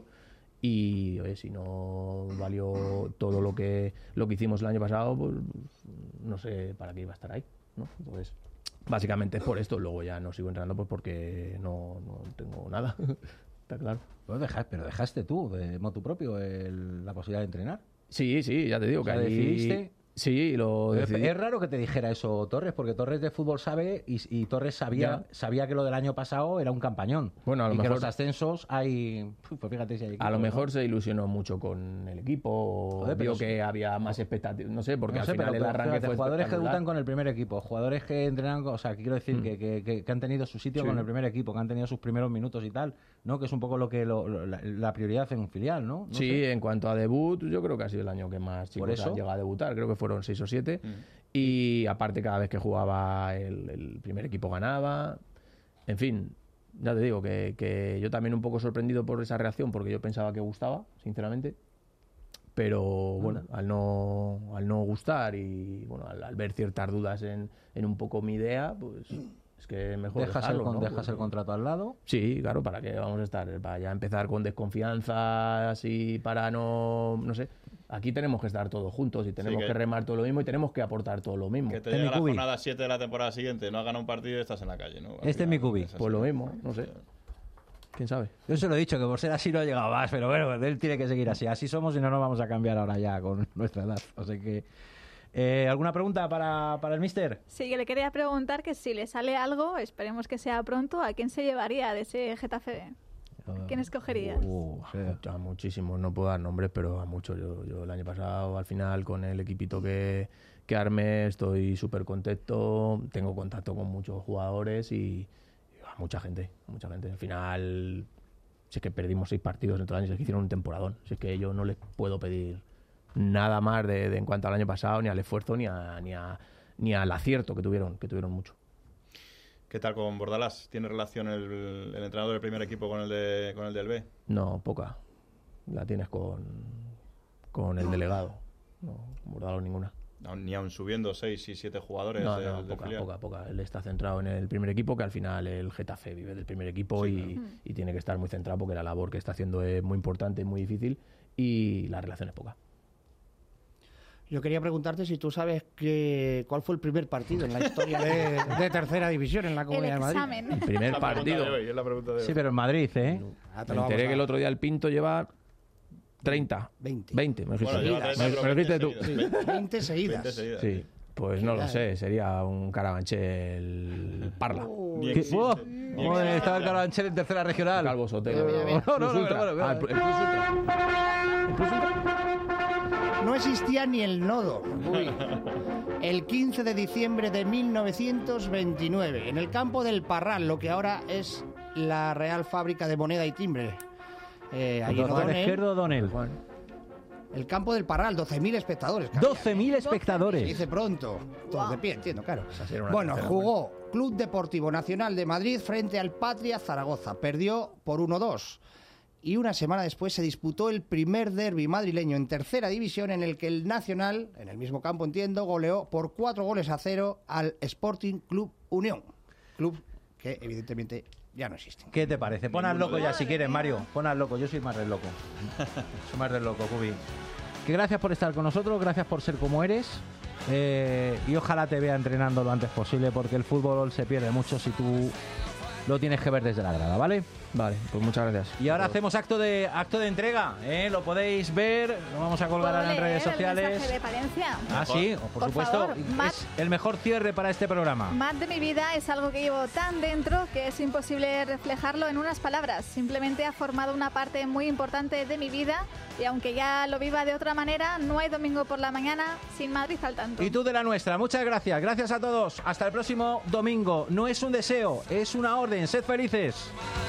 Speaker 11: y oye, si no valió todo lo que hicimos el año pasado, pues no sé para qué iba a estar ahí, ¿no? Entonces, básicamente es por esto. Luego ya no sigo entrenando pues porque no tengo nada. Está claro.
Speaker 2: Pero dejaste tú, de motu propio, la posibilidad de entrenar.
Speaker 11: Sí, ya te digo que
Speaker 2: decidiste.
Speaker 11: Sí, lo decidí.
Speaker 2: Es raro que te dijera eso Torres, porque Torres de fútbol sabe y Torres sabía que lo del año pasado era un campañón.
Speaker 11: Bueno, a lo
Speaker 2: y
Speaker 11: mejor,
Speaker 2: que los ascensos hay... Pues fíjate si hay equipos,
Speaker 11: a lo mejor se ilusionó mucho con el equipo, o vio que había más expectativas, no sé, porque al final el arranque fue
Speaker 2: jugadores que debutan con el primer equipo, jugadores que entrenan, o sea, quiero decir que han tenido su sitio con el primer equipo, que han tenido sus primeros minutos y tal, ¿no? Que es un poco lo que la prioridad en un filial, ¿no?
Speaker 11: Sí, en cuanto a debut, yo creo que ha sido el año que más chicos han llegado a debutar, creo que fueron 6 o 7. Y aparte cada vez que jugaba el primer equipo ganaba. En fin, ya te digo que yo también un poco sorprendido por esa reacción, porque yo pensaba que gustaba, sinceramente, pero bueno, al no gustar y bueno, al ver ciertas dudas en un poco mi idea, pues es que mejor
Speaker 2: dejas el contrato al lado.
Speaker 11: Sí, claro, ¿para qué vamos a estar? Para ya empezar con desconfianza, así, para no sé. Aquí tenemos que estar todos juntos y tenemos que remar todo lo mismo y tenemos que aportar todo lo mismo.
Speaker 5: Que te llega la jornada 7 de la temporada siguiente, no has ganado un partido y estás en la calle, ¿no?
Speaker 2: Este es mi cubi.
Speaker 11: Pues lo mismo, no sé. ¿Quién sabe?
Speaker 2: Yo se lo he dicho, que por ser así no ha llegado más, pero bueno, él tiene que seguir así. Así somos y no nos vamos a cambiar ahora ya con nuestra edad. O sea que... ¿alguna pregunta para el míster?
Speaker 1: Sí, que le quería preguntar que si le sale algo, esperemos que sea pronto, ¿a quién se llevaría de ese Getafe? ¿Quién escogerías?
Speaker 11: A muchísimos, no puedo dar nombres, pero a muchos. Yo el año pasado, al final, con el equipito que armé, estoy súper contento, tengo contacto con muchos jugadores y a mucha gente. Al final, si es que perdimos 6 partidos en todo el año, si es que hicieron un temporadón, si es que yo no les puedo pedir nada más de en cuanto al año pasado, ni al esfuerzo, ni al acierto que tuvieron mucho.
Speaker 5: ¿Qué tal con Bordalás? ¿Tiene relación el entrenador del primer equipo con el del B?
Speaker 11: No, poca. La tienes con el delegado. No, con Bordalás ninguna.
Speaker 5: No, ni aun subiendo 6 y 7 jugadores.
Speaker 11: Poca. Él está centrado en el primer equipo, que al final el Getafe vive del primer equipo y tiene que estar muy centrado porque la labor que está haciendo es muy importante, muy difícil y la relación es poca.
Speaker 3: Yo quería preguntarte si tú sabes cuál fue el primer partido en la historia de tercera división en la Comunidad de Madrid.
Speaker 11: El primer partido.
Speaker 5: Es la pregunta de hoy.
Speaker 2: Sí, pero en Madrid, ¿eh?
Speaker 11: Me enteré que el otro día el Pinto lleva 30. 20. Me lo dijiste tú.
Speaker 3: 20 seguidas.
Speaker 11: Sí. Pues no lo sé, sería un Carabanchel Parla.
Speaker 2: Estaba el Carabanchel en tercera regional.
Speaker 11: Calvo Sotelo.
Speaker 3: No existía ni el nodo. El 15 de diciembre de 1929, en el campo del Parral, lo que ahora es la Real Fábrica de Moneda y Timbre. Allí en O'Donnell,
Speaker 2: izquierdo O'Donnell.
Speaker 3: El campo del Parral, 12.000 espectadores.
Speaker 2: 12.000 espectadores.
Speaker 3: Se dice pronto. Todos de pie, entiendo, claro. Bueno, jugó Club Deportivo Nacional de Madrid frente al Patria Zaragoza. Perdió por 1-2. y una semana después se disputó el primer derbi madrileño en tercera división, en el que el Nacional, en el mismo campo entiendo, goleó por 4-0 al Sporting Club Unión, club que evidentemente ya no existe.
Speaker 2: ¿Qué te parece? Pon al loco ya si quieres, Mario. Pon al loco, yo soy más del loco. Soy más del loco, Cubi. Que gracias por estar con nosotros, gracias por ser como eres. Y ojalá te vea entrenando lo antes posible, porque el fútbol se pierde mucho si tú lo tienes que ver desde la grada, ¿vale?
Speaker 11: Vale, pues muchas gracias.
Speaker 2: Y ahora hacemos acto de entrega, ¿eh? Lo podéis ver, lo vamos a colgar en redes sociales.
Speaker 1: El mensaje de Palencia.
Speaker 2: Ah, sí, por supuesto.
Speaker 1: Favor, Matt,
Speaker 2: es el mejor cierre para este programa.
Speaker 1: Matt de mi vida es algo que llevo tan dentro que es imposible reflejarlo en unas palabras. Simplemente ha formado una parte muy importante de mi vida y aunque ya lo viva de otra manera, no hay domingo por la mañana sin Madrid al tanto.
Speaker 2: Y tú de la nuestra. Muchas gracias. Gracias a todos. Hasta el próximo domingo. No es un deseo, es una orden. Sed felices.